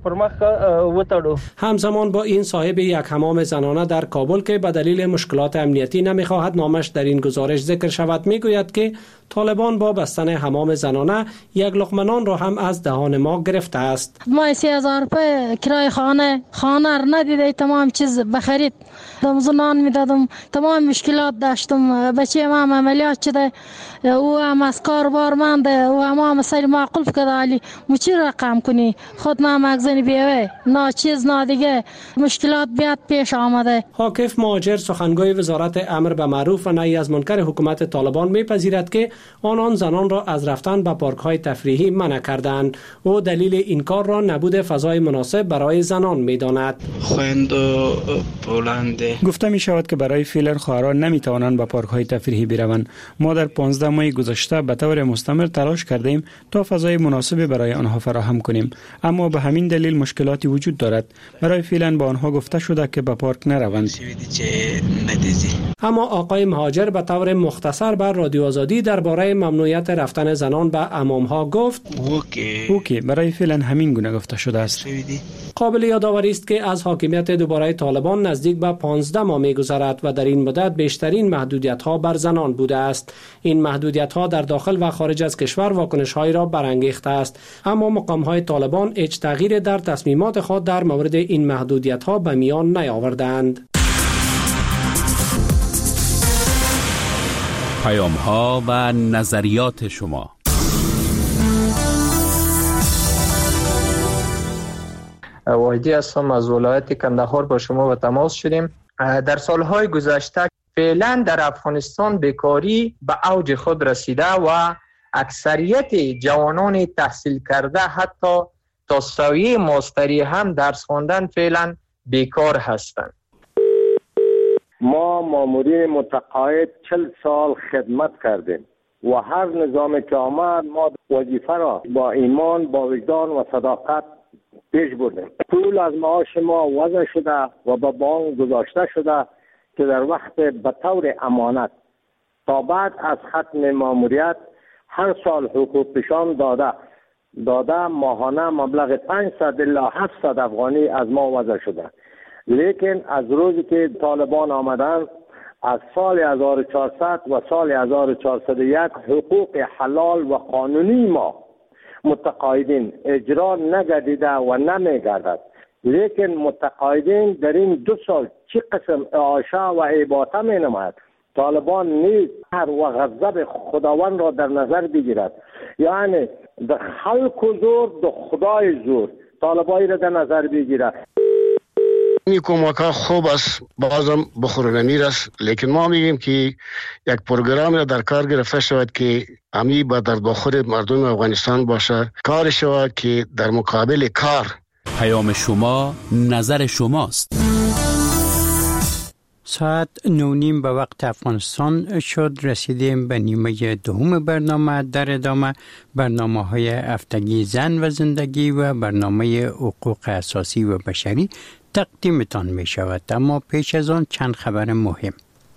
همزمان با این صاحب یک حمام زنانه در کابل که به دلیل مشکلات امنیتی نمیخواهد نامش در این گزارش ذکر شود میگوید که طالبان با بستن حمام زنانه یک لقمه نان را هم از دهان ما گرفته است. ما 3000 روپیه کرای خانه را ندیده، تمام چیز بخرید نان میدادم، تمام مشکلات داشتم. بچه ما عملیات شده، او هم از کار بارمنده، او هم مسئله معقول کرده، علی چی رقم کنی خود ما مغزنی بیوه نه چیز نه دیگه مشکلات بیاد پیش آمده. حاکف مهاجر سخنگوی وزارت امر به معروف و نهی از منکر حکومت طالبان میپذیرد که آنان زنان را از رفتن به پارک‌های تفریحی منع کردند. او دلیل این کار را نبود فضای مناسب برای زنان میداند. گفته می شود که برای فعلا خواهران نمی توانند به پارک‌های تفریحی بروند. ما در 15 ماه گذشته به طور مستمر تلاش کردیم تا فضای مناسب برای آنها فراهم کنیم، اما به همین دلیل مشکلاتی وجود دارد. برای فعلا با آنها گفته شده که به پارک نروند. اما آقای مهاجر به طور مختصر بر رادیو آزادی درباره ممنوعیت رفتن زنان به حمام‌ها گفت اوکی برای فعلا همین گونه گفته شده است. قابل یادآوری است که از حاکمیت دوباره طالبان نزدیک به 15 ماه می‌گذرد و در این مدت بیشترین محدودیت‌ها بر زنان بوده است. این محدودیت‌ها در داخل و خارج از کشور واکنش‌هایی را برانگیخته است، اما مقام‌های طالبان هیچ تغییر در تصمیمات خود در مورد این محدودیت‌ها به میان نیاوردند. پیام‌ها و نظریات شما. واحدی هستم از ولایت کندهار، با شما به تماس شدیم. در سالهای گذشته فعلا در افغانستان بیکاری به اوج خود رسیده و اکثریت جوانان تحصیل کرده حتی تا سویه ماستری هم درس خواندن فعلا بیکار هستند. ما مامورین متقاعد 40 سال خدمت کردیم و هر نظام که آمد ما وظیفه را با ایمان، با وجدان و صداقت پیش بردیم. پول از معاش ما وضع شده و به بانک گذاشته شده که در وقت به طور امانت تا بعد از ختم ماموریت هر سال حقوق پیشان داده ماهانه مبلغ 500 الی 700 افغانی از ما وضع شده. لیکن از روزی که طالبان آمدن از سال 1400 و سال 1401 حقوق حلال و قانونی ما متقاعدین اجرا نگردیده و نمیگردد. لیکن متقاعدین در این 2 سال چی قسم اعاشه و عباطه می نماید. طالبان نیز هر و غضب خداوند را در نظر بگیرد، یعنی در خلق و زور در خدای زور طالبانی را در نظر بگیرد. این کمک ها خوب است، بازم بخورنمیر است، لیکن ما میگیم که یک پروگرام را در کار گرفته شود که همی با درد بخور مردم افغانستان باشه، کار شود که در مقابل کار. پیام شما، نظر شماست. ساعت 9:30 به وقت افغانستان شد. رسیدیم به نیمه دوم برنامه. در ادامه برنامه‌های هفتگی زن و زندگی و برنامه حقوق اساسی و بشری تقدیمتان می شود. اما پیش از آن چند خبر مهم.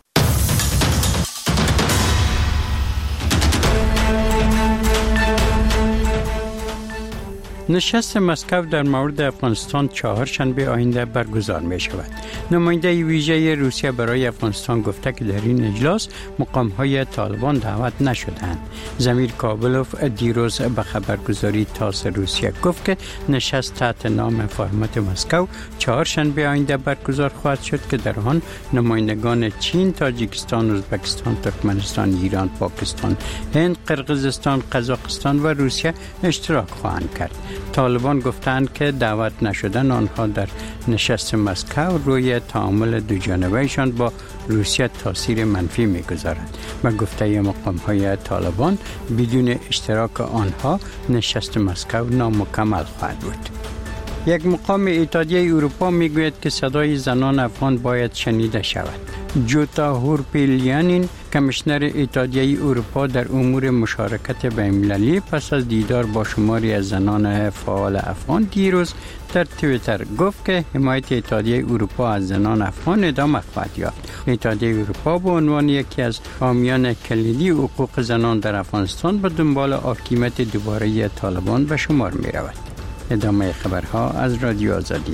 نشست مسکو در مورد افغانستان چهارشنبه آینده برگزار می شود. نماینده ویژه روسیه برای افغانستان گفته که در این اجلاس مقام‌های طالبان دعوت نشدند. زمیر کابلوف دیروز به خبرگزاری تاس روسیه گفت که نشست تحت نام فرمت مسکو چهارشنبه آینده برگزار خواهد شد که در آن نمایندگان چین، تاجیکستان، ازبکستان، ترکمنستان، ایران، پاکستان، هند، قرقیزستان، قزاقستان و روسیه اشتراک خواهند کرد. طالبان گفتند که دعوت نشدن آنها در نشست مسکو روی تعامل دوجانبه‌شان با روسیه تاثیر منفی می‌گذارد. و گفته مقام‌های طالبان بدون اشتراک آنها نشست مسکو نامکمل خواهد بود. یک مقام اتحادیه اروپا میگوید که صدای زنان افغان باید شنیده شود. جوتا هورپیلیانین، کمیشنر اتحادیه اروپا در امور مشارکت بین‌المللی، پس از دیدار با شماری از زنان فعال افغان دیروز در توییتر گفت که حمایت اتحادیه اروپا از زنان افغان ادامه خواهد یافت. اتحادیه اروپا به عنوان یکی از حامیان کلیدی حقوق زنان در افغانستان به دنبال حاکمیت دوباره طالبان به شمار می رود. ادامه خبرها از رادیو آزادی.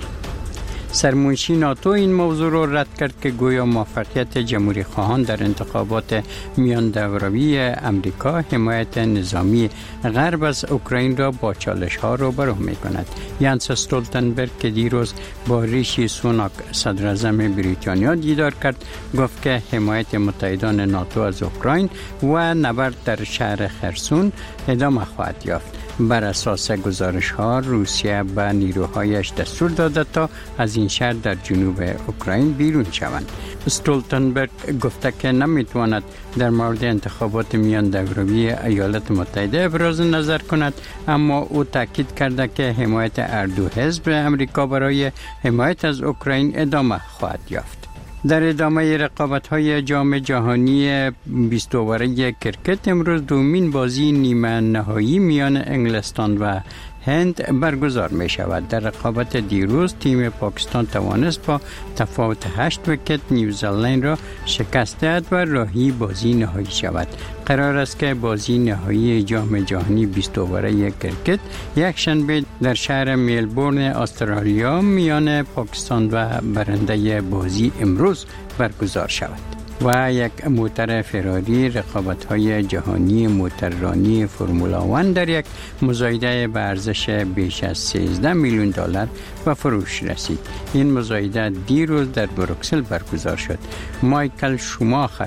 سرمنشی ناتو این موضوع را رد کرد که گویا موفقیت جمهوری خواهان در انتخابات میان دوروی امریکا حمایت نظامی غرب از اوکراین را با چالش ها روبرو می کند. یانس استولتنبرگ که دیروز با ریشی سوناک صدر اعظم بریتانیا دیدار کرد گفت که حمایت متحدان ناتو از اوکراین و نبرد در شهر خرسون ادامه خواهد یافت. بر اساس گزارش ها روسیه به نیروهایش دستور داده تا از این شهر در جنوب اوکراین بیرون شوند. استولتنبرگ گفته که نمیتواند در مورد انتخابات میان دوروی ایالات متحده ابراز نظر کند، اما او تاکید کرده که حمایت هر دو حزب امریکا برای حمایت از اوکراین ادامه خواهد یافت. در ادامه رقابت‌های جام جهانی 20 اوره کرکت امروز دومین بازی نیمه نهایی میان انگلستان و هند برگزار می شود. در رقابت دیروز تیم پاکستان توانست با تفاوت 8 ویکت نیوزلند را شکست دهد و راهی بازی نهایی شود. قرار است که بازی نهایی جام جهانی 20 اوره کرکت یک شنبه در شهر ملبورن استرالیا میان پاکستان و برنده بازی امروز برگزار شود. و یک موتر فراری رقابت‌های جهانی موتررانی فرمولا 1 در یک مزایده به ارزش بیش از 13 میلیون دلار به فروش رسید. این مزایده دیروز در بروکسل برگزار شد. مایکل شوماخر،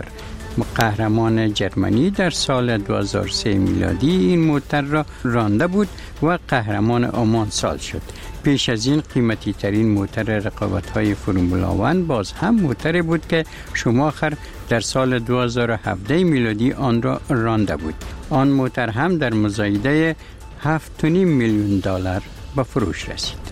قهرمان جرمنی، در سال 2003 میلادی این موتر را رانده بود و قهرمان آمان سال شد. پیش از این قیمتی ترین موتر رقابت‌های فرمولا 1 باز هم موتری بود که شوماخر در سال 2017 میلادی آن را رانده بود. آن موتر هم در مزایده 7.5 میلیون دلار به فروش رسید.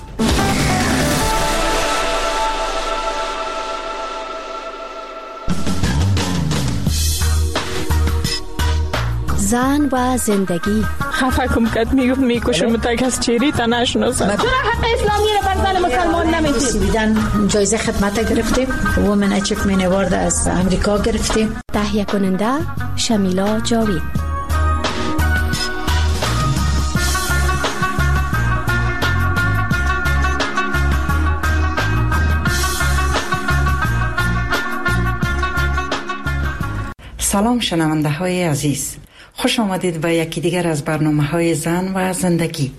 زن و زندگی. خفه کم کد میکشم تا کس چیری تا نشناسم. چرا حق اسلامی را بر زن مسلمان نمیدید؟ دیدن جایزه خدمت گرفتیم. وومن اچیومنت اوارد از امریکا گرفتیم. تهیه کننده شمیلا جاوید. سلام شنونده های عزیز، خوش آمدید به یکی دیگر از برنامه های زن و زندگی.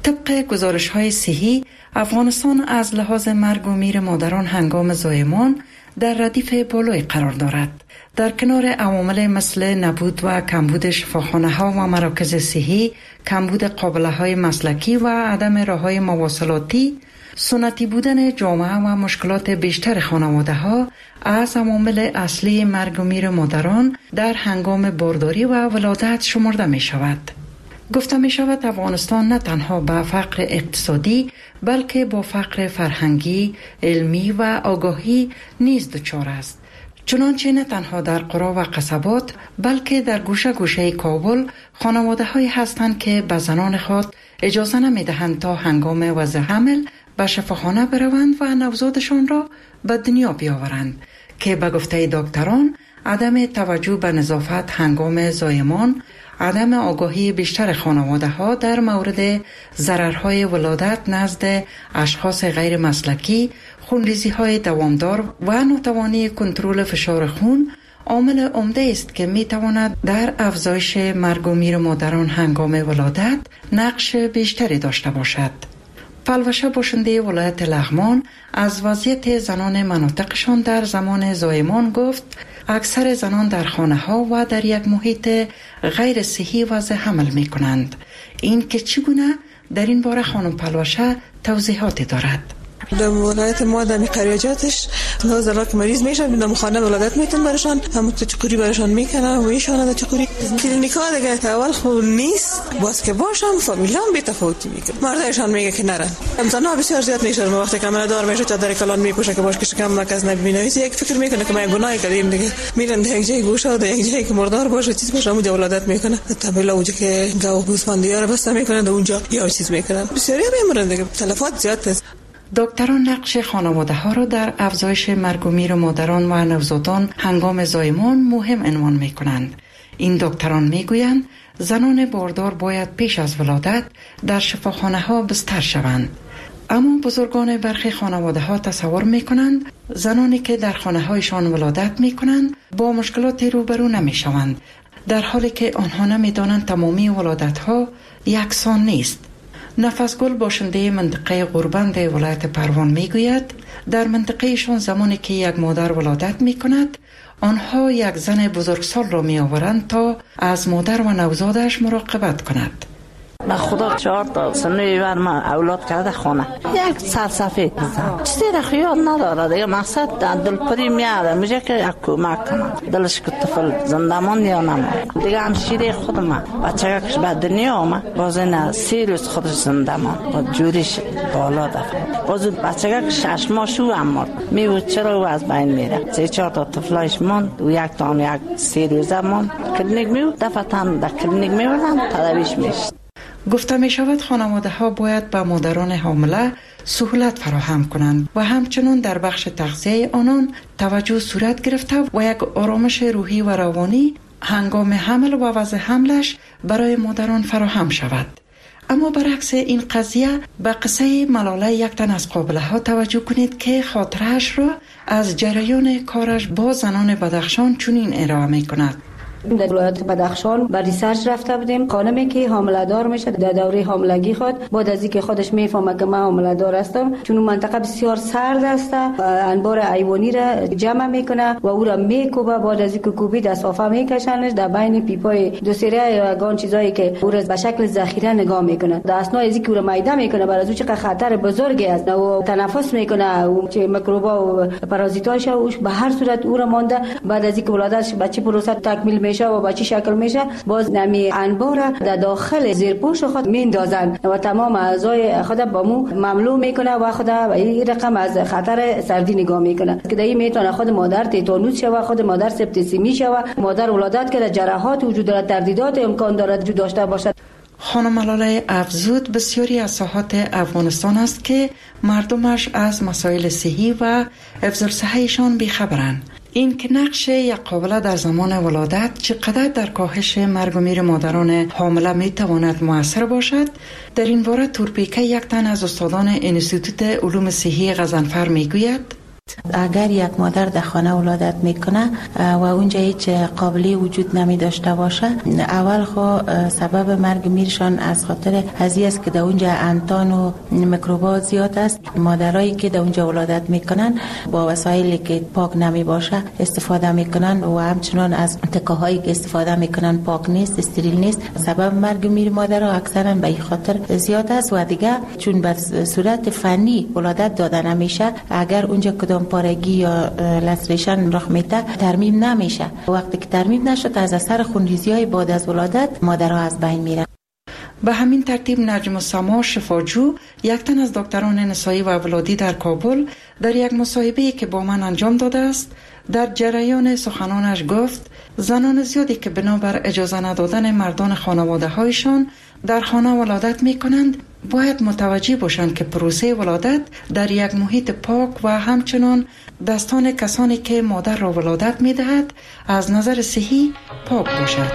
طبق گزارش‌های صحی، افغانستان از لحاظ مرگ و میر مادران هنگام زایمان در ردیف بالای قرار دارد. در کنار عوامل مثل نبود و کمبود شفاخانه‌ها و مراکز صحی، کمبود قابله‌های مسلکی و عدم راه‌های مواصلاتی، سنتی بودن جامعه و مشکلات بیشتر خانواده‌ها از عوامل اصلی مرگ و میر مادران در هنگام بارداری و ولادت شمرده می شود. گفته می شود افغانستان نه تنها با فقر اقتصادی بلکه با فقر فرهنگی، علمی و آگاهی نیز دچار است. چنانچه نه تنها در قرا و قصبات بلکه در گوشه گوشه کابل خانواده هایی هستند که به زنان خود اجازه نمی دهند تا هنگام وضع حمل به شفاخانه بروند و نوزادشان را به دنیا بیاورند که به گفته دکتران عدم توجه به نظافت هنگام زایمان، عدم آگاهی بیشتر خانواده ها در مورد ضررهای ولادت نزد اشخاص غیر مسلکی، خونریزی های دوامدار و ناتوانی کنترل فشار خون عامل عمده است که می تواند در افزایش مرگ و میر مادران هنگام ولادت نقش بیشتری داشته باشد. پلوشه باشنده ولایت لغمان از وضعیت زنان مناطقشان در زمان زایمان گفت اکثر زنان در خانه ها و در یک محیط غیر صحی وضع حمل می کنند. این که چگونه در این باره خانم پلوشه توضیحاتی دارد. در ولایت ما در قریاجاتش نوزاد که مریض میشن میدم خانه ولادت میتون برشان هم چقوری برشان میکنن و میشونه چقوری کلینیکا دیگه اول خو نیست باز که باشن فامیلان بی تفاوتی میکنه مردایشان میگه که نرن امتنا بسیار زیاد میشه وقتی کاملا دار میشه چادر کلان میپوشه که باش که شکم مرکز نبینه یک فکر میکنه که ما گناه کردیم دیگه میرن در یک جای گوشه و در یک جایی که مردار باشه چیز باشه اونجا ولادت میکنه طبیعی اونجا که گاو گوسفندیا رو بسته میکنن اونجا یا چیز میکنن بسیاری میمرن دیگه تلفات زیاد است. دکتران نقش خانواده ها را در افزایش مرگ و میر مادران و نوزادان هنگام زایمان مهم عنوان می کنند. این دکتران می گویند زنان باردار باید پیش از ولادت در شفاخانه ها بستر شوند. اما بزرگان برخی خانواده ها تصور می کنند زنانی که در خانه هایشان ولادت می کنند با مشکلات روبرو نمی شوند، در حالی که آنها نمی دانند تمامی ولادت ها یکسان نیست. نفسگل باشنده منطقه غوربند ولایت پروان میگوید در منطقه شان زمانی که یک مادر ولادت می کند آنها یک زن بزرگسال را می آورند تا از مادر و نوزادش مراقبت کند. به خدا 4 تا سنوی بر من اولاد کرده خونه یک سرسفید زن چیزی را خیال نداره دیگه مقصد دلپری میاره میشه که یک کمک کنم دلش که طفل زندمان یا نمان دیگه همشیره خودم بچه کش به دنیا آمد باز این 3 روز خودش زندمان با جوریش بالا دفت باز بچه کش 6 ماه شو هم مرد میبود چرا او از بین میره 3-4 تا طفلایش ماند و یک تا یک 3 روزه ماند کلینیک میبود دفتن در کلینیک میبردن تداویش میشد. گفته می شود خانواده ها باید به مادران حامله سهولت فراهم کنند و همچنین در بخش تغذیه آنان توجه صورت گرفته و یک آرامش روحی و روانی هنگام حمل و وضع حملش برای مادران فراهم شود. اما برعکس این قضیه به قصه ملاله یک تن از قابله ها توجه کنید که خاطرش را از جریان کارش با زنان بدخشان چنین ارائه می کند. در ولایت بدخشان با ریسرچ رفته بودیم. خانمی که حامله دار میشه در دوره حاملگی خود بعد از اینکه خودش میفهمه که من حامله دار هستم چون منطقه بسیار سرد است انبار حیوانی را جمع میکنه و او را میکوبه بعد از اینکه کوبید از صافه میکشنش در بین پیپای دو سری یا گان چیزایی که او را به شکل ذخیره نگاه میکنه در اثناء ازی که او را میده میکنه برای از چه خطر بزرگی است و تنفس میکنه او چه میکروبا و پارازیتاش اوش به هر صورت او را مانده بعد از اینکه ولادتش بچه پروسه تکمیل و با چی شکل میشه باز نمی انبار در داخل زیرپوش خود میندازن و تمام اعضای خود با مو مملو میکنه و خود این رقم از خطر سردی نگاه میکنه که دایی میتونه خود مادر تیتانوس شوه خود مادر سپتیسیمی شوه مادر ولادت که جراحات وجود داره تردیدات امکان داره وجود داشته باشد. خانم ملاله افزود بسیاری از ساحات افغانستان است که مردمش از مسائل صحی و حفظ الصحه‌شان بیخبرند. این که نقش یک قابله در زمان ولادت چقدر در کاهش مرگ و میر مادران حامله می تواند مؤثر باشد در این باره تورپیکه یک تن از استادان انستیتوت علوم صحی غضنفر می گوید اگر یک مادر در خانه ولادت میکنه و اونجا هیچ قابلی وجود نمی داشته باشه، اول خو سبب مرگ میرشان از خاطر هزی است که در اونجا انتان و میکروبات زیاد است. مادرایی که در اونجا ولادت میکنن با وسایلی که پاک نمی باشه استفاده میکنن و همچنان از تکه هایی که استفاده میکنن پاک نیست، استریل نیست. سبب مرگ میر مادرها اکثرا به این خاطر زیاد است و دیگه چون به صورت فنی ولادت داده نمیشه، اگر اونجا کدام پارگی یا لسریشن رخ میده ترمیم نمیشه. وقتی که ترمیم نشد از اثر خونریزی‌های بعد از ولادت مادرها از بین میره. به همین ترتیب نجم السما شفاجو، یک تن از دکتران نسایی و ولادی در کابل، در یک مصاحبه‌ای که با من انجام داده است در جریان سخنانش گفت زنان زیادی که بنابر اجازه ندادن مردان خانواده هایشان در خانه ولادت می کنند باید متوجه باشند که پروسه ولادت در یک محیط پاک و همچنان دستان کسانی که مادر را ولادت می دهد از نظر صحی پاک باشد.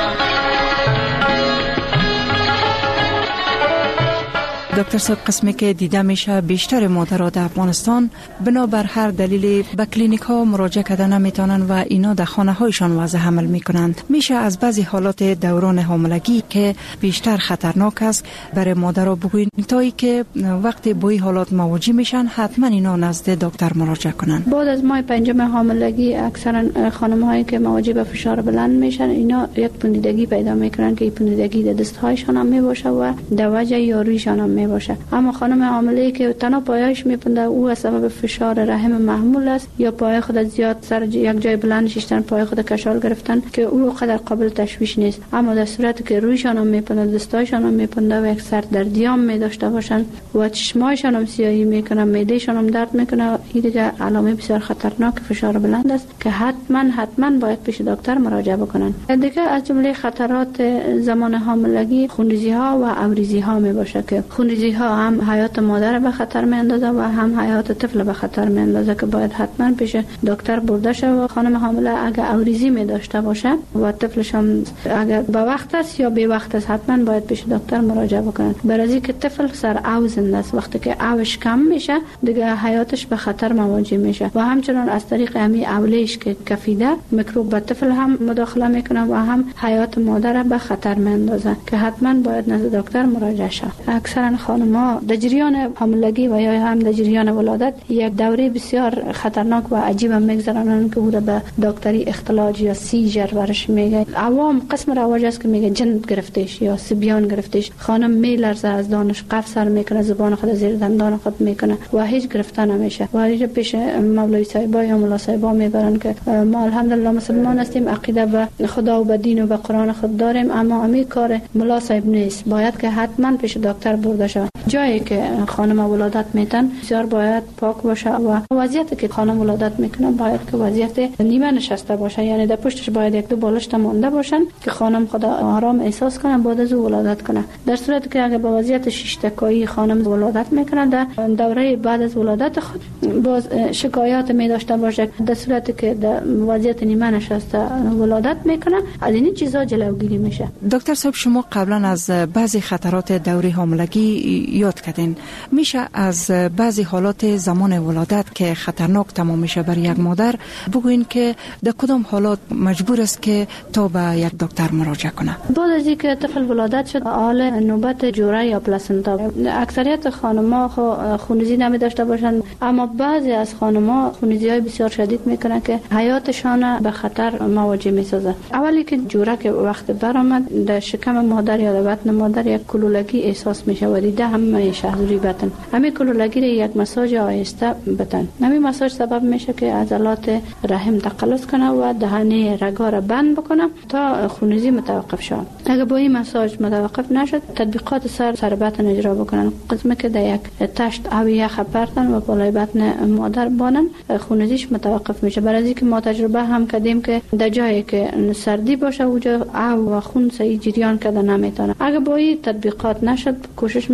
دکتر صاحب، قسمی که دیده میشه بیشتر مادرها در افغانستان بنابر هر دلیلی به کلینیک ها مراجعه کرده نمیتونن و اینا در خانه هایشان وضع حمل میکنند. میشه از بعضی حالات دوران حاملگی که بیشتر خطرناک است برای مادرها بگوین تایی که وقتی با این حالات مواجه میشن حتما اینا نزد دکتر مراجعه کنن. بعد از ماه پنجم حاملگی اکثرا خانم هایی که مواجه به فشار بلند میشن اینا یک پوندیدگی پیدا میکنن که این پوندیدگی در دست هایشان هم میباشه و در وجه یارویشان هم باشه. اما خانم حامله که تنها پایش میپنده او از سبب فشار رحم محمول است یا پای خود زیاد سر یک جای بلند شیشتن، پای خود کشال گرفتن که او قدر قابل تشویش نیست. اما در صورتی که رویشان هم میپنده، دستایشان هم میپنده و یک سر دردیام می داشته باشن و چشمایشان هم سیاهی میکنه، معدهشان هم درد میکنه، این دیگه علامه بسیار خطرناک فشار بلند است که حتما باید پیش دکتر مراجعه بکنن. دیگه از جمله خطرات زمان حاملگی خونریزی ها و اوریزی ها می باشه که خونریزی ها هم حیات مادر به خطر می اندازه و هم حیات طفل به خطر می اندازه که باید حتما پیش دکتر برده شه. و خانم حامله اگر اوریزی می داشته باشه و طفلش هم اگر به وقت است یا بی وقت است حتما باید پیش دکتر مراجعه بکنن. برای که طفل سر او زنده است، وقتی که اوش کم میشه دیگه حیاتش به خطر مواجه میشه و همچنان از طریق امی اولیش که کفیده میکروب به طفل هم مداخله میکنه و هم حیات مادر به خطر می اندازه که حتما باید نزد دکتر مراجعه شه. اکثرا خانم‌ها در جریان حاملگی و یا هم در جریان ولادت یک دوره بسیار خطرناک و عجیب میگذرانند که بوده به دکتری اختلاج یا سیجر ورش میگه. عوام قسم رواج است که میگه جن گرفتش یا سبیان گرفتش. خانم میلرزه از دانش، قف سر میکنه، زبان خود زیر دندان خود میکنه و هیچ گرفته نمیشه و هیچ پیش مولوی صاحبا یا ملا صاحبا میبرن که ما الحمدلله مسلمان هستیم، عقیده به خدا و به دین و به قرآن خود داریم، اما همین کار ملا صاحب نیست. باید که حتما پیش دکتر برده شود. جایی که خانم ولادت میتن بسیار باید پاک باشه و وضعیتی که خانم ولادت میکنه باید که وضعیت نیمه نشسته باشه، یعنی در پشتش باید یک دو بالشت مانده باشن که خانم خود آرام احساس کنه بعد از ولادت کنه. در صورتی که اگر به وضعیت شش تکایی خانم ولادت میکنه در دوره بعد از ولادت خود باز شکایات می داشته باشه، در صورتی که در وضعیت نیمه نشسته ولادت میکنه از این چیزا جلوگیری میشه. دکتر صاحب، شما قبلا از بعضی خطرات دوره حاملگی یاد کردین. میشه از بعضی حالات زمان ولادت که خطرناک تمام میشه برای یک مادر بگوین که در کدام حالات مجبور است که تا به یک دکتر مراجعه کنه؟ بعد از اینکه طفل ولادت شد حال نوبت جوره یا پلاسنتا، اکثریت خانم‌ها خونریزی نمی داشته باشند، اما بعضی از خانم‌ها خونریزی‌های بسیار شدید میکنه که حیاتشان به خطر مواجه میسازه. اولی که جوره که وقت برآمد در شکم مادر یا در بطن مادر یک کلولگی احساس میشه و دیده هم میشه روی بطن. همین کلولگی یک مساج آهسته بدن. همین مساج سبب میشه که عضلات رحم تقلص کنه و دهانه رگا را بند بکنه تا خونریزی متوقف شه. اگر با این مساج متوقف نشد تطبیقات سر بطن اجرا بکنن، قسمه که در یک تشت او یخ پرتن و بالای بطن مادر بانن خونریزیش متوقف میشه. برای اینکه ما تجربه هم کردیم که در جایی که سردی باشه اونجا او و خون صحیح جریان کرده نمیتونه. اگر با این تطبیقات نشد کوشش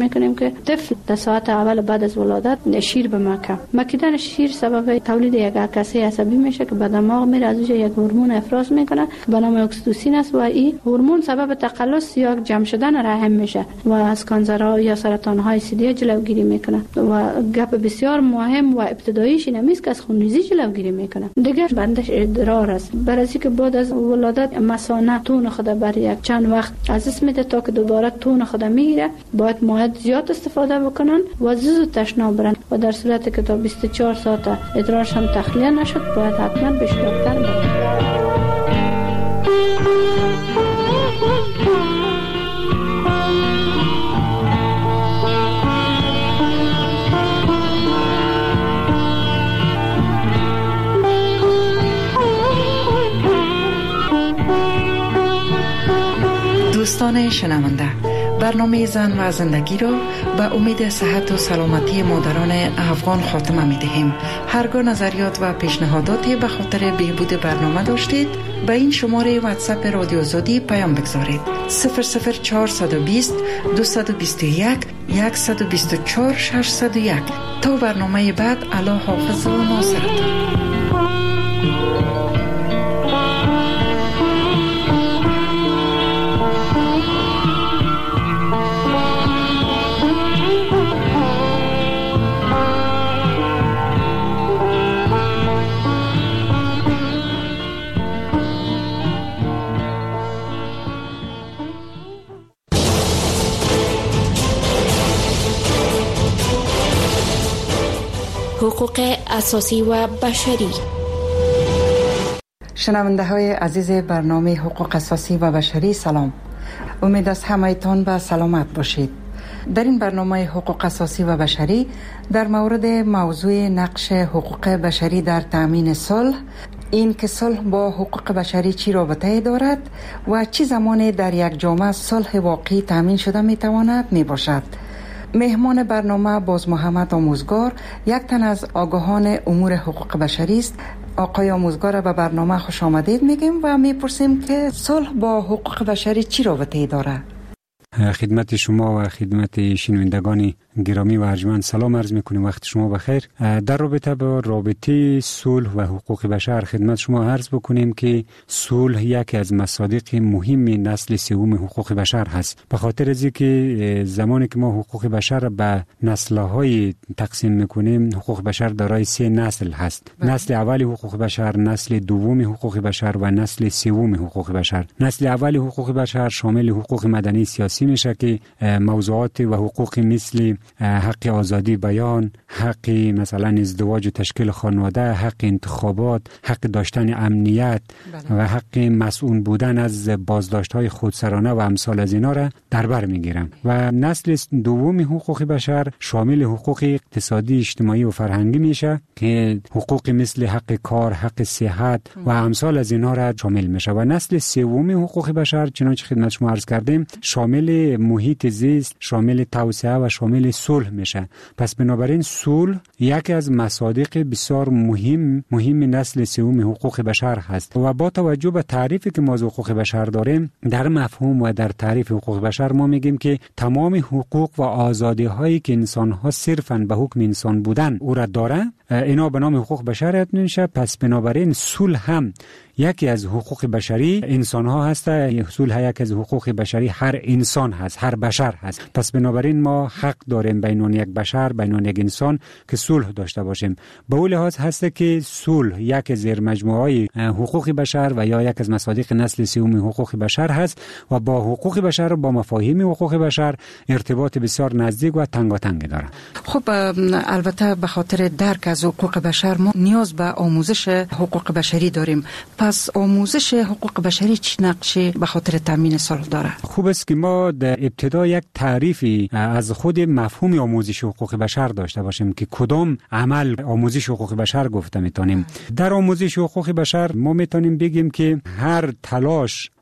میکنیم که طفل در ساعت اول بعد از ولادت شیر به مکیدن شیر سبب تولید یک عکاسی عصبی میشه که به دماغ میره، از اونجا یک هورمون افراز میکنه به نام اکسیتوسین است و این هورمون سبب تقلص یا جمع شدن رحم میشه و از کانسرها یا سرطانهای سیدی جلوگیری میکنه. و گپ بسیار مهم و ابتداییش این است که از خونریزی جلوگیری میکنه. دیگه بندش ادرار است، برای اینکه بعد از ولادت مثانه تون خود بر یک چند وقت از دست میده تا که دوباره تون خود میگیره، باید مایع زیاد استفاده بکنن و زود تشنا برن و در صورتی که تا 24 ساعت ادرارش هم تخلیه نشد باید حتما به دکتر برن. دوستان شنونده، برنامه زن و زندگی را به امید صحت و سلامتی مادران افغان خاتمه می دهیم. هرگاه نظریات و پیشنهاداتی به خاطر بهبود برنامه داشتید به این شماره واتساپ رادیو آزادی پیام بگذارید: 00420 221 124 601. تا برنامه بعد، الله حافظ و ناصرتان. حقوق اساسی و بشری. شنونده های عزیز برنامه حقوق اساسی و بشری، سلام. امید است همه‌تان به سلامت باشید. در این برنامه حقوق اساسی و بشری در مورد موضوع نقش حقوق بشری در تأمین صلح، این که صلح با حقوق بشری چی رابطه دارد و چه زمانی در یک جامعه صلح واقعی تأمین شده میتواند میباشد. مهمان برنامه باز محمد آموزگار، یک تن از آگاهان امور حقوق بشری است. آقای آموزگار، به برنامه خوش آمدید میگیم و میپرسیم که صلح با حقوق بشری چی رابطه داره؟ خدمت شما و خدمت شنوندگان گرامی و ارجمند سلام عرض میکنیم. وقت شما بخیر. در رابطه با رابطه صلح و حقوق بشر خدمت شما عرض بکنیم که صلح یکی از مصادیق مهم نسل سوم حقوق بشر هست. به خاطر از اینکه زمانی که ما حقوق بشر به نسل‌های تقسیم میکنیم، حقوق بشر دارای 3 نسل هست. نسل اول حقوق بشر، نسل دوم حقوق بشر و نسل سوم حقوق بشر. نسل اول حقوق بشر شامل حقوق مدنی سیاسی میشه که موضوعات و حقوق مثل حق آزادی بیان، حق مثلا ازدواج و تشکیل خانواده، حق انتخابات، حق داشتن امنیت و حق مسئول بودن از بازداشت‌های خودسرانه و امثال از اینا را در بر میگیرن. و نسل دوم حقوق بشر شامل حقوق اقتصادی، اجتماعی و فرهنگی میشه که حقوق مثل حق کار، حق صحت و امثال از اینا را شامل میشه. و نسل سوم حقوق بشر چنانچه خدمت شما عرض کردیم شامل محیط زیست، شامل توسعه و شامل صلح میشه. پس بنابراین صلح یکی از مصادیق بسیار مهم نسل سوم حقوق بشر هست. و با توجه به تعریفی که ما از حقوق بشر داریم، در مفهوم و در تعریف حقوق بشر ما میگیم که تمام حقوق و آزادی هایی که انسان ها صرفاً به حکم انسان بودن او را داره، اینا به نام حقوق بشر میشه. پس بنابراین صلح هم یکی از حقوق بشری انسان ها هست. صلح یکی از حقوق بشری هر انسان هست، هر بشر هست. پس بنابراین ما حق داریم بینون یک بشر، بینون یک انسان که صلح داشته باشیم. به اون لحاظ هست که صلح یک از زیر مجموعه حقوق بشر و یا یک از مصادیق نسل سوم حقوق بشر هست و با حقوق بشر و با مفاهیم حقوق بشر ارتباط بسیار نزدیک و تنگاتنگ داره. خب البته به خاطر درک از حقوق بشر ما نیاز به آموزش حقوق بشری داریم. پس آموزش حقوق بشری چه نقشی به خاطر تامین صلح داره؟ خوب است که ما در ابتدا یک تعریفی از خود مفهوم آموزش حقوق بشر داشته باشیم که کدام عمل آموزش حقوق بشر گفته میتونیم. در آموزش حقوق بشر ما میتونیم بگیم که هر تلاش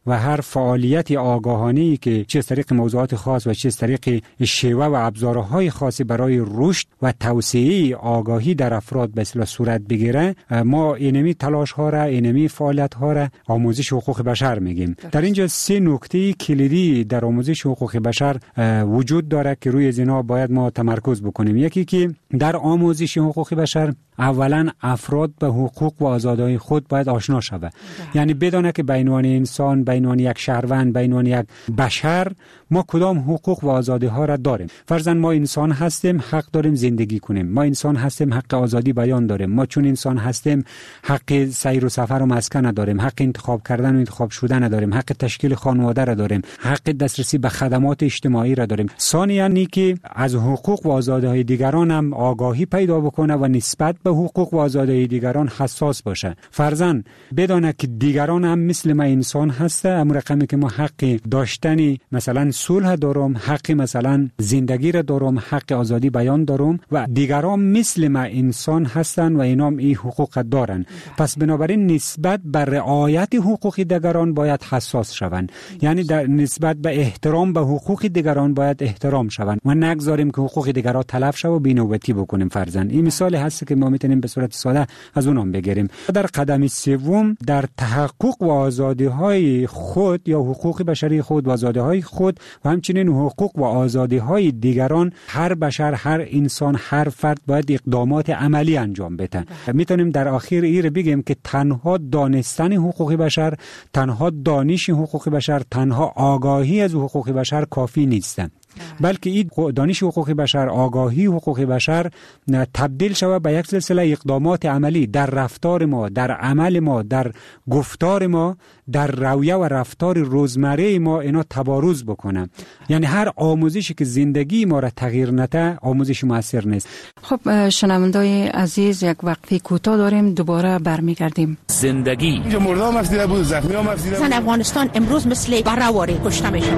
و هر فعالیت آگاهانه‌ای که چه از طریق موضوعات خاص و چه از طریق شیوه و ابزارهای خاصی برای رشد و توسعه آگاهی در افراد به اصطلاح صورت بگیره، ما اینمی تلاش ها را، اینمی فعالیت ها را آموزش حقوق بشر میگیم. در اینجا 3 نکته کلیدی در آموزش حقوق بشر وجود داره که روی اینا باید ما تمرکز بکنیم. یکی که در آموزش حقوق بشر اولا افراد به حقوق و آزادی‌های خود باید آشنا شود. یعنی بدونه که به عنوان انسان، به عنوان یک شهروند، به عنوان یک بشر ما کدام حقوق و آزادی‌ها را داریم. فرضاً ما انسان هستیم، حق داریم زندگی کنیم. ما انسان هستیم، حق آزادی بیان داریم. ما چون انسان هستیم حق سیر و سفر و مسکن داریم، حق انتخاب کردن و انتخاب شدن داریم، حق تشکیل خانواده را داریم، حق دسترسی به خدمات اجتماعی را داریم. ثانیاً اینکه از حقوق و آزادی‌های دیگران هم آگاهی پیدا بکنه و نسبت به حقوق و آزادی‌های دیگران حساس باشه. فرضاً بدونه که دیگران هم مثل ما انسان هسته، اما رقمی که ما حق داشتن مثلا صلح دارم، حق مثلا زندگی را دارم، حق آزادی بیان دارم و دیگران مثل ما انسان هستن و اینا هم این حقوق دارن. پس بنابراین نسبت به رعایت حقوق دیگران باید حساس شوند. یعنی در نسبت به احترام به حقوق دیگران باید احترام شوند و نگذاریم که حقوق دیگران تلف شه و بی‌نوبتی بکنیم. فرضاً این مثال هست که ما میتونیم به صورت ساده از اونم بگیریم. در قدم سوم در تحقق و آزادی‌های خود یا حقوق بشری خود و آزادی‌های خود و همچنین حقوق و آزادی‌های دیگران هر بشر، هر انسان، هر فرد باید اقدامات عملی انجام بده. میتونیم در آخر این بگیم که تنها دانستن حقوق بشر، تنها دانش حقوق بشر، تنها آگاهی از حقوق بشر کافی نیست، بلکه این دانش حقوق بشر، آگاهی حقوق بشر تبدیل شود به یک سلسله اقدامات عملی در رفتار ما، در عمل ما، در گفتار ما، در رویه و رفتار روزمره ما اینا تبارز بکنه. یعنی هر آموزشی که زندگی ما را تغییر نده آموزش موثر نیست. خب شنوندای عزیز، یک وقفه کوتاه داریم، دوباره برمیگردیم. زندگی اینجا مردم افزیده بود، زخمی هم افزیده بود. افغانستان امروز مثل براواری کشته میشه.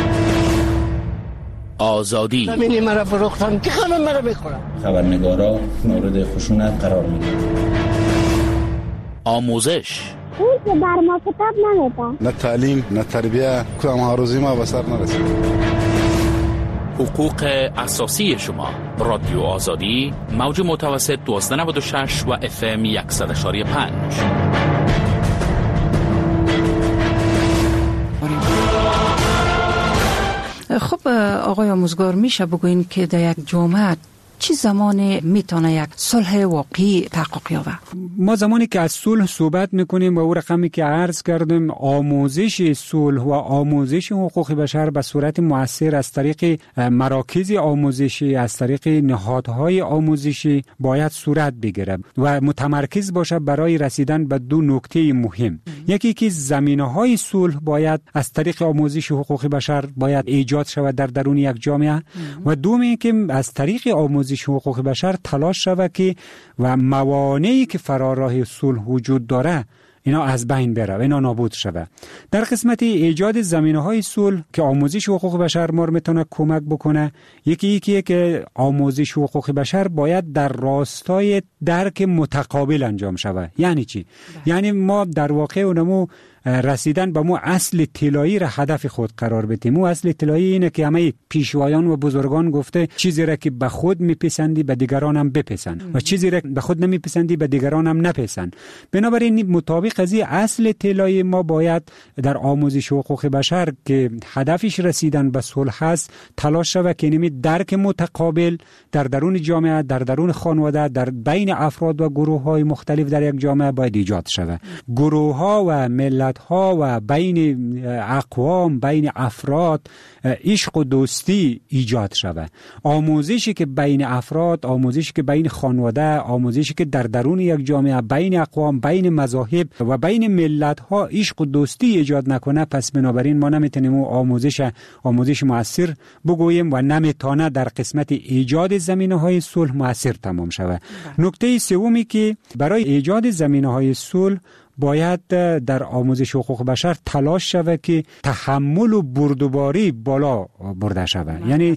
آزادی زمینی مرا فروختن که خانم مرا بخورم. خبرنگارا مورد خشونت قرار میگیرن. آموزش اون که بر ما کتاب نمیده، نه تعلیم نه تربیه، کدام هاروزی ما به سر نرسید. حقوق اساسی شما. رادیو آزادی، موج متوسط 1296 و FM 100.5. خب آقای آموزگار، میشه بگوین که در یک جامعه چه زمانی میتونه یک صلح واقعی تحقق یابه؟ ما زمانی که از صلح صحبت میکنیم و او رقمی که عرض کردیم، آموزش صلح و آموزش حقوق بشر به صورت مؤثر از طریق مراکز آموزشی، از طریق نهادهای آموزشی باید صورت بگیره و متمرکز باشه برای رسیدن به 2 نکته مهم. یکی که زمینه‌های صلح باید از طریق آموزش حقوق بشر باید ایجاد شود در درون یک جامعه و دومی که از طریق آموزش حقوق بشر تلاش شود که و موانعی که فراراه صلح وجود داره اینا از بین بره و اینا نابود شود. در قسمت ایجاد زمینه‌های صلح که آموزش حقوق بشر ما میتونه کمک بکنه، یکی که آموزش حقوق بشر باید در راستای درک متقابل انجام شود. یعنی چی؟ یعنی ما در واقع اونمو رسیدن به مو اصل طلایی را هدف خود قرار بدیم. مو اصل طلایی اینه که همه پیشوایان و بزرگان گفته چیزی را که به خود میپسندی به دیگران هم بپسند و چیزی را به خود نمیپسندی به دیگران هم نپسند. بنابراین مطابق از این اصل طلایی ما باید در آموزش حقوق بشر که هدفش رسیدن به صلح است تلاش شود که نمی درک متقابل در درون جامعه، در درون خانواده، در بین افراد و گروه‌های مختلف در یک جامعه باید ایجاد شود. گروه‌ها و ملت ها و بین اقوام، بین افراد عشق و دوستی ایجاد شود. آموزشی که بین افراد، آموزشی که بین خانواده، آموزشی که در درون یک جامعه بین اقوام، بین مذاهب و بین ملت ها عشق و دوستی ایجاد نکنه، پس بنابراین ما نمیتونیم آموزش مؤثر بگوییم و نمیتونه در قسمت ایجاد زمینه‌های صلح مؤثر تمام شود. نکته سومی که برای ایجاد زمینه‌های صلح باید در آموزش حقوق بشر تلاش شود که تحمل و بردباری بالا برده شود. یعنی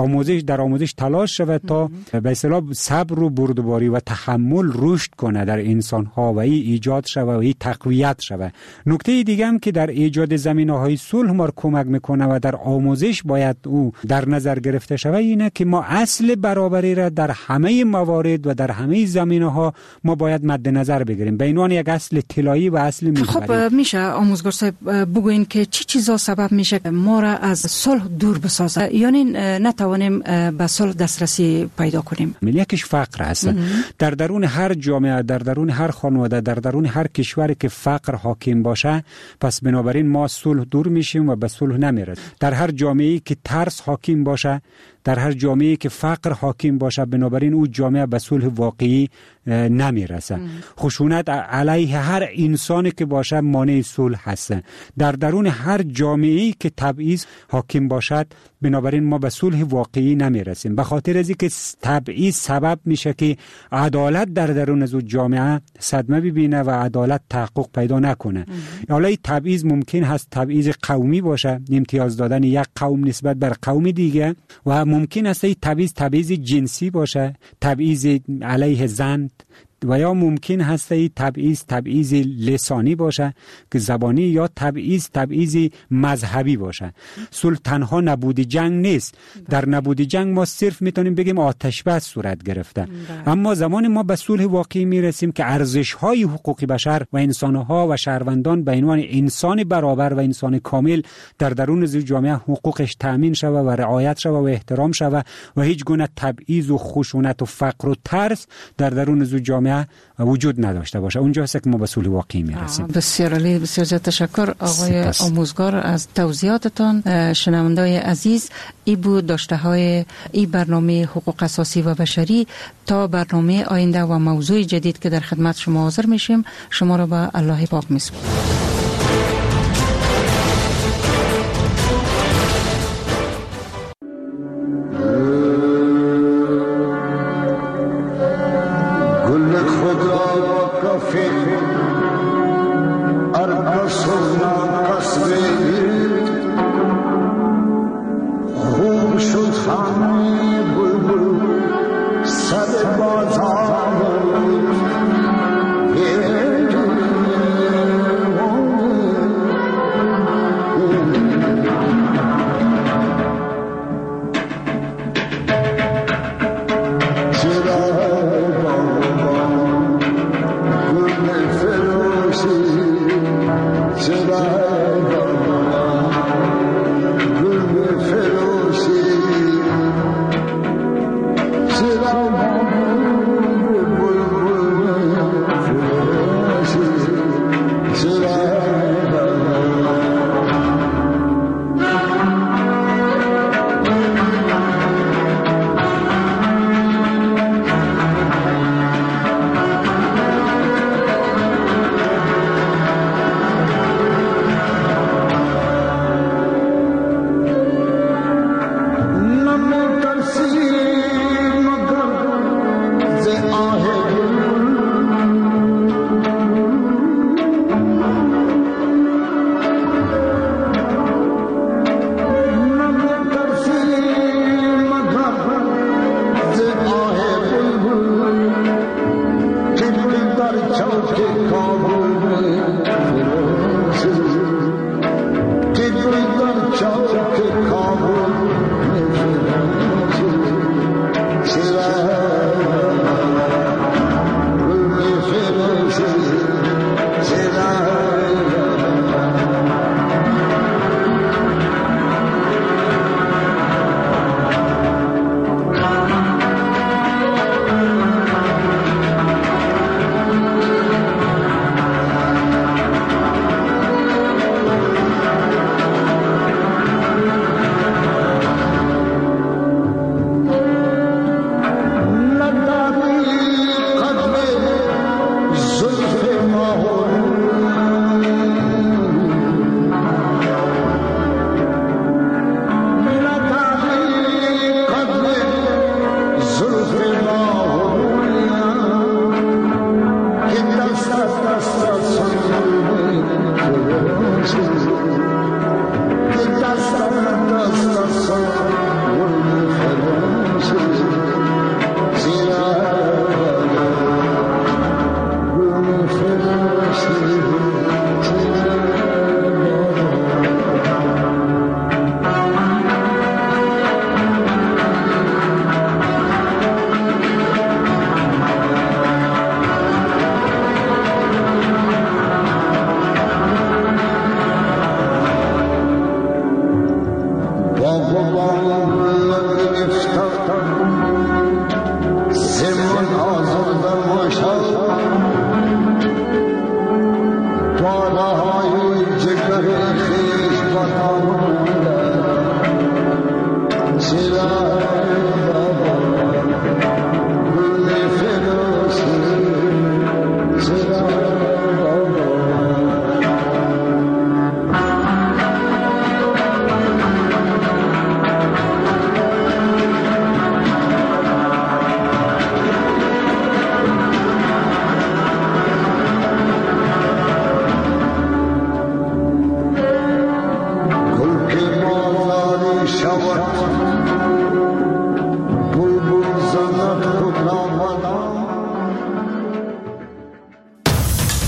در آموزش تلاش شود تا به اصطلاح صبر و بردباری و تحمل رشد کنه در انسان ها و این ایجاد شود و این تقویت شود. نکته دیگه هم که در ایجاد زمینه‌های صلح ما کمک میکنه و در آموزش باید او در نظر گرفته شود اینه که ما اصل برابری را در همه موارد و در همه زمینه‌ها ما باید مد نظر بگیریم به عنوان یک اصل طلایی و اصل محوری. خب میشه آموزگار صاحب بگوین که چی چیزا سبب میشه ما را از صلح دور بسازه، یعنی نتوانیم به صلح دسترسی پیدا کنیم؟ یکیش فقر است. در درون هر جامعه، در درون هر خانواده، در درون هر کشوری که فقر حاکم باشه، پس بنابراین ما صلح دور میشیم و به صلح نمیرسیم. در هر جامعه‌ای که ترس حاکم باشه، در هر جامعه‌ای که فقر حاکم باشه، بنابراین او جامعه به صلح واقعی نمیرسه. خشونت علیه هر انسانی که باشه مانع صلح هست. در درون هر جامعه‌ای که تبعیض حاکم باشد، بنابراین ما به صلح واقعی نمیرسیم. به خاطر از اینکه تبعیض سبب میشه که عدالت در درون از جامعه صدمه ببینه و عدالت تحقق پیدا نکنه. حالا این تبعیض ممکن هست تبعیض قومی باشه، امتیاز دادن یک قوم نسبت بر قوم دیگه، و ممکن است این تبعیض جنسی باشه، تبعیض علیه زن، و یا ممکن هست این تبعیض لسانی باشه که زبانی، یا تبعیض مذهبی باشه. صلح تنها نبود جنگ نیست. در نبود جنگ ما صرف میتونیم بگیم آتش بس صورت گرفته. اما زمان ما به صلح واقعی میرسیم که ارزش‌های حقوق بشر و انسان‌ها و شهروندان به عنوان انسان برابر و انسان کامل در درون جامعه حقوقش تأمین شود و رعایت شود و احترام شود و هیچ گونه تبعیض و خشونت و فقر و ترس در درون جامعه وجود نداشته باشه. اونجاست که ما به صلح واقعی میرسیم. بسیار عالی، بسیار تشکر آقای آموزگار از توضیحاتتان. شنوندای عزیز، ای بود داشته های ای برنامه حقوق اساسی و بشری. تا برنامه آینده و موضوع جدید که در خدمت شما حاضر میشیم، شما را به الله پاک میسپارم.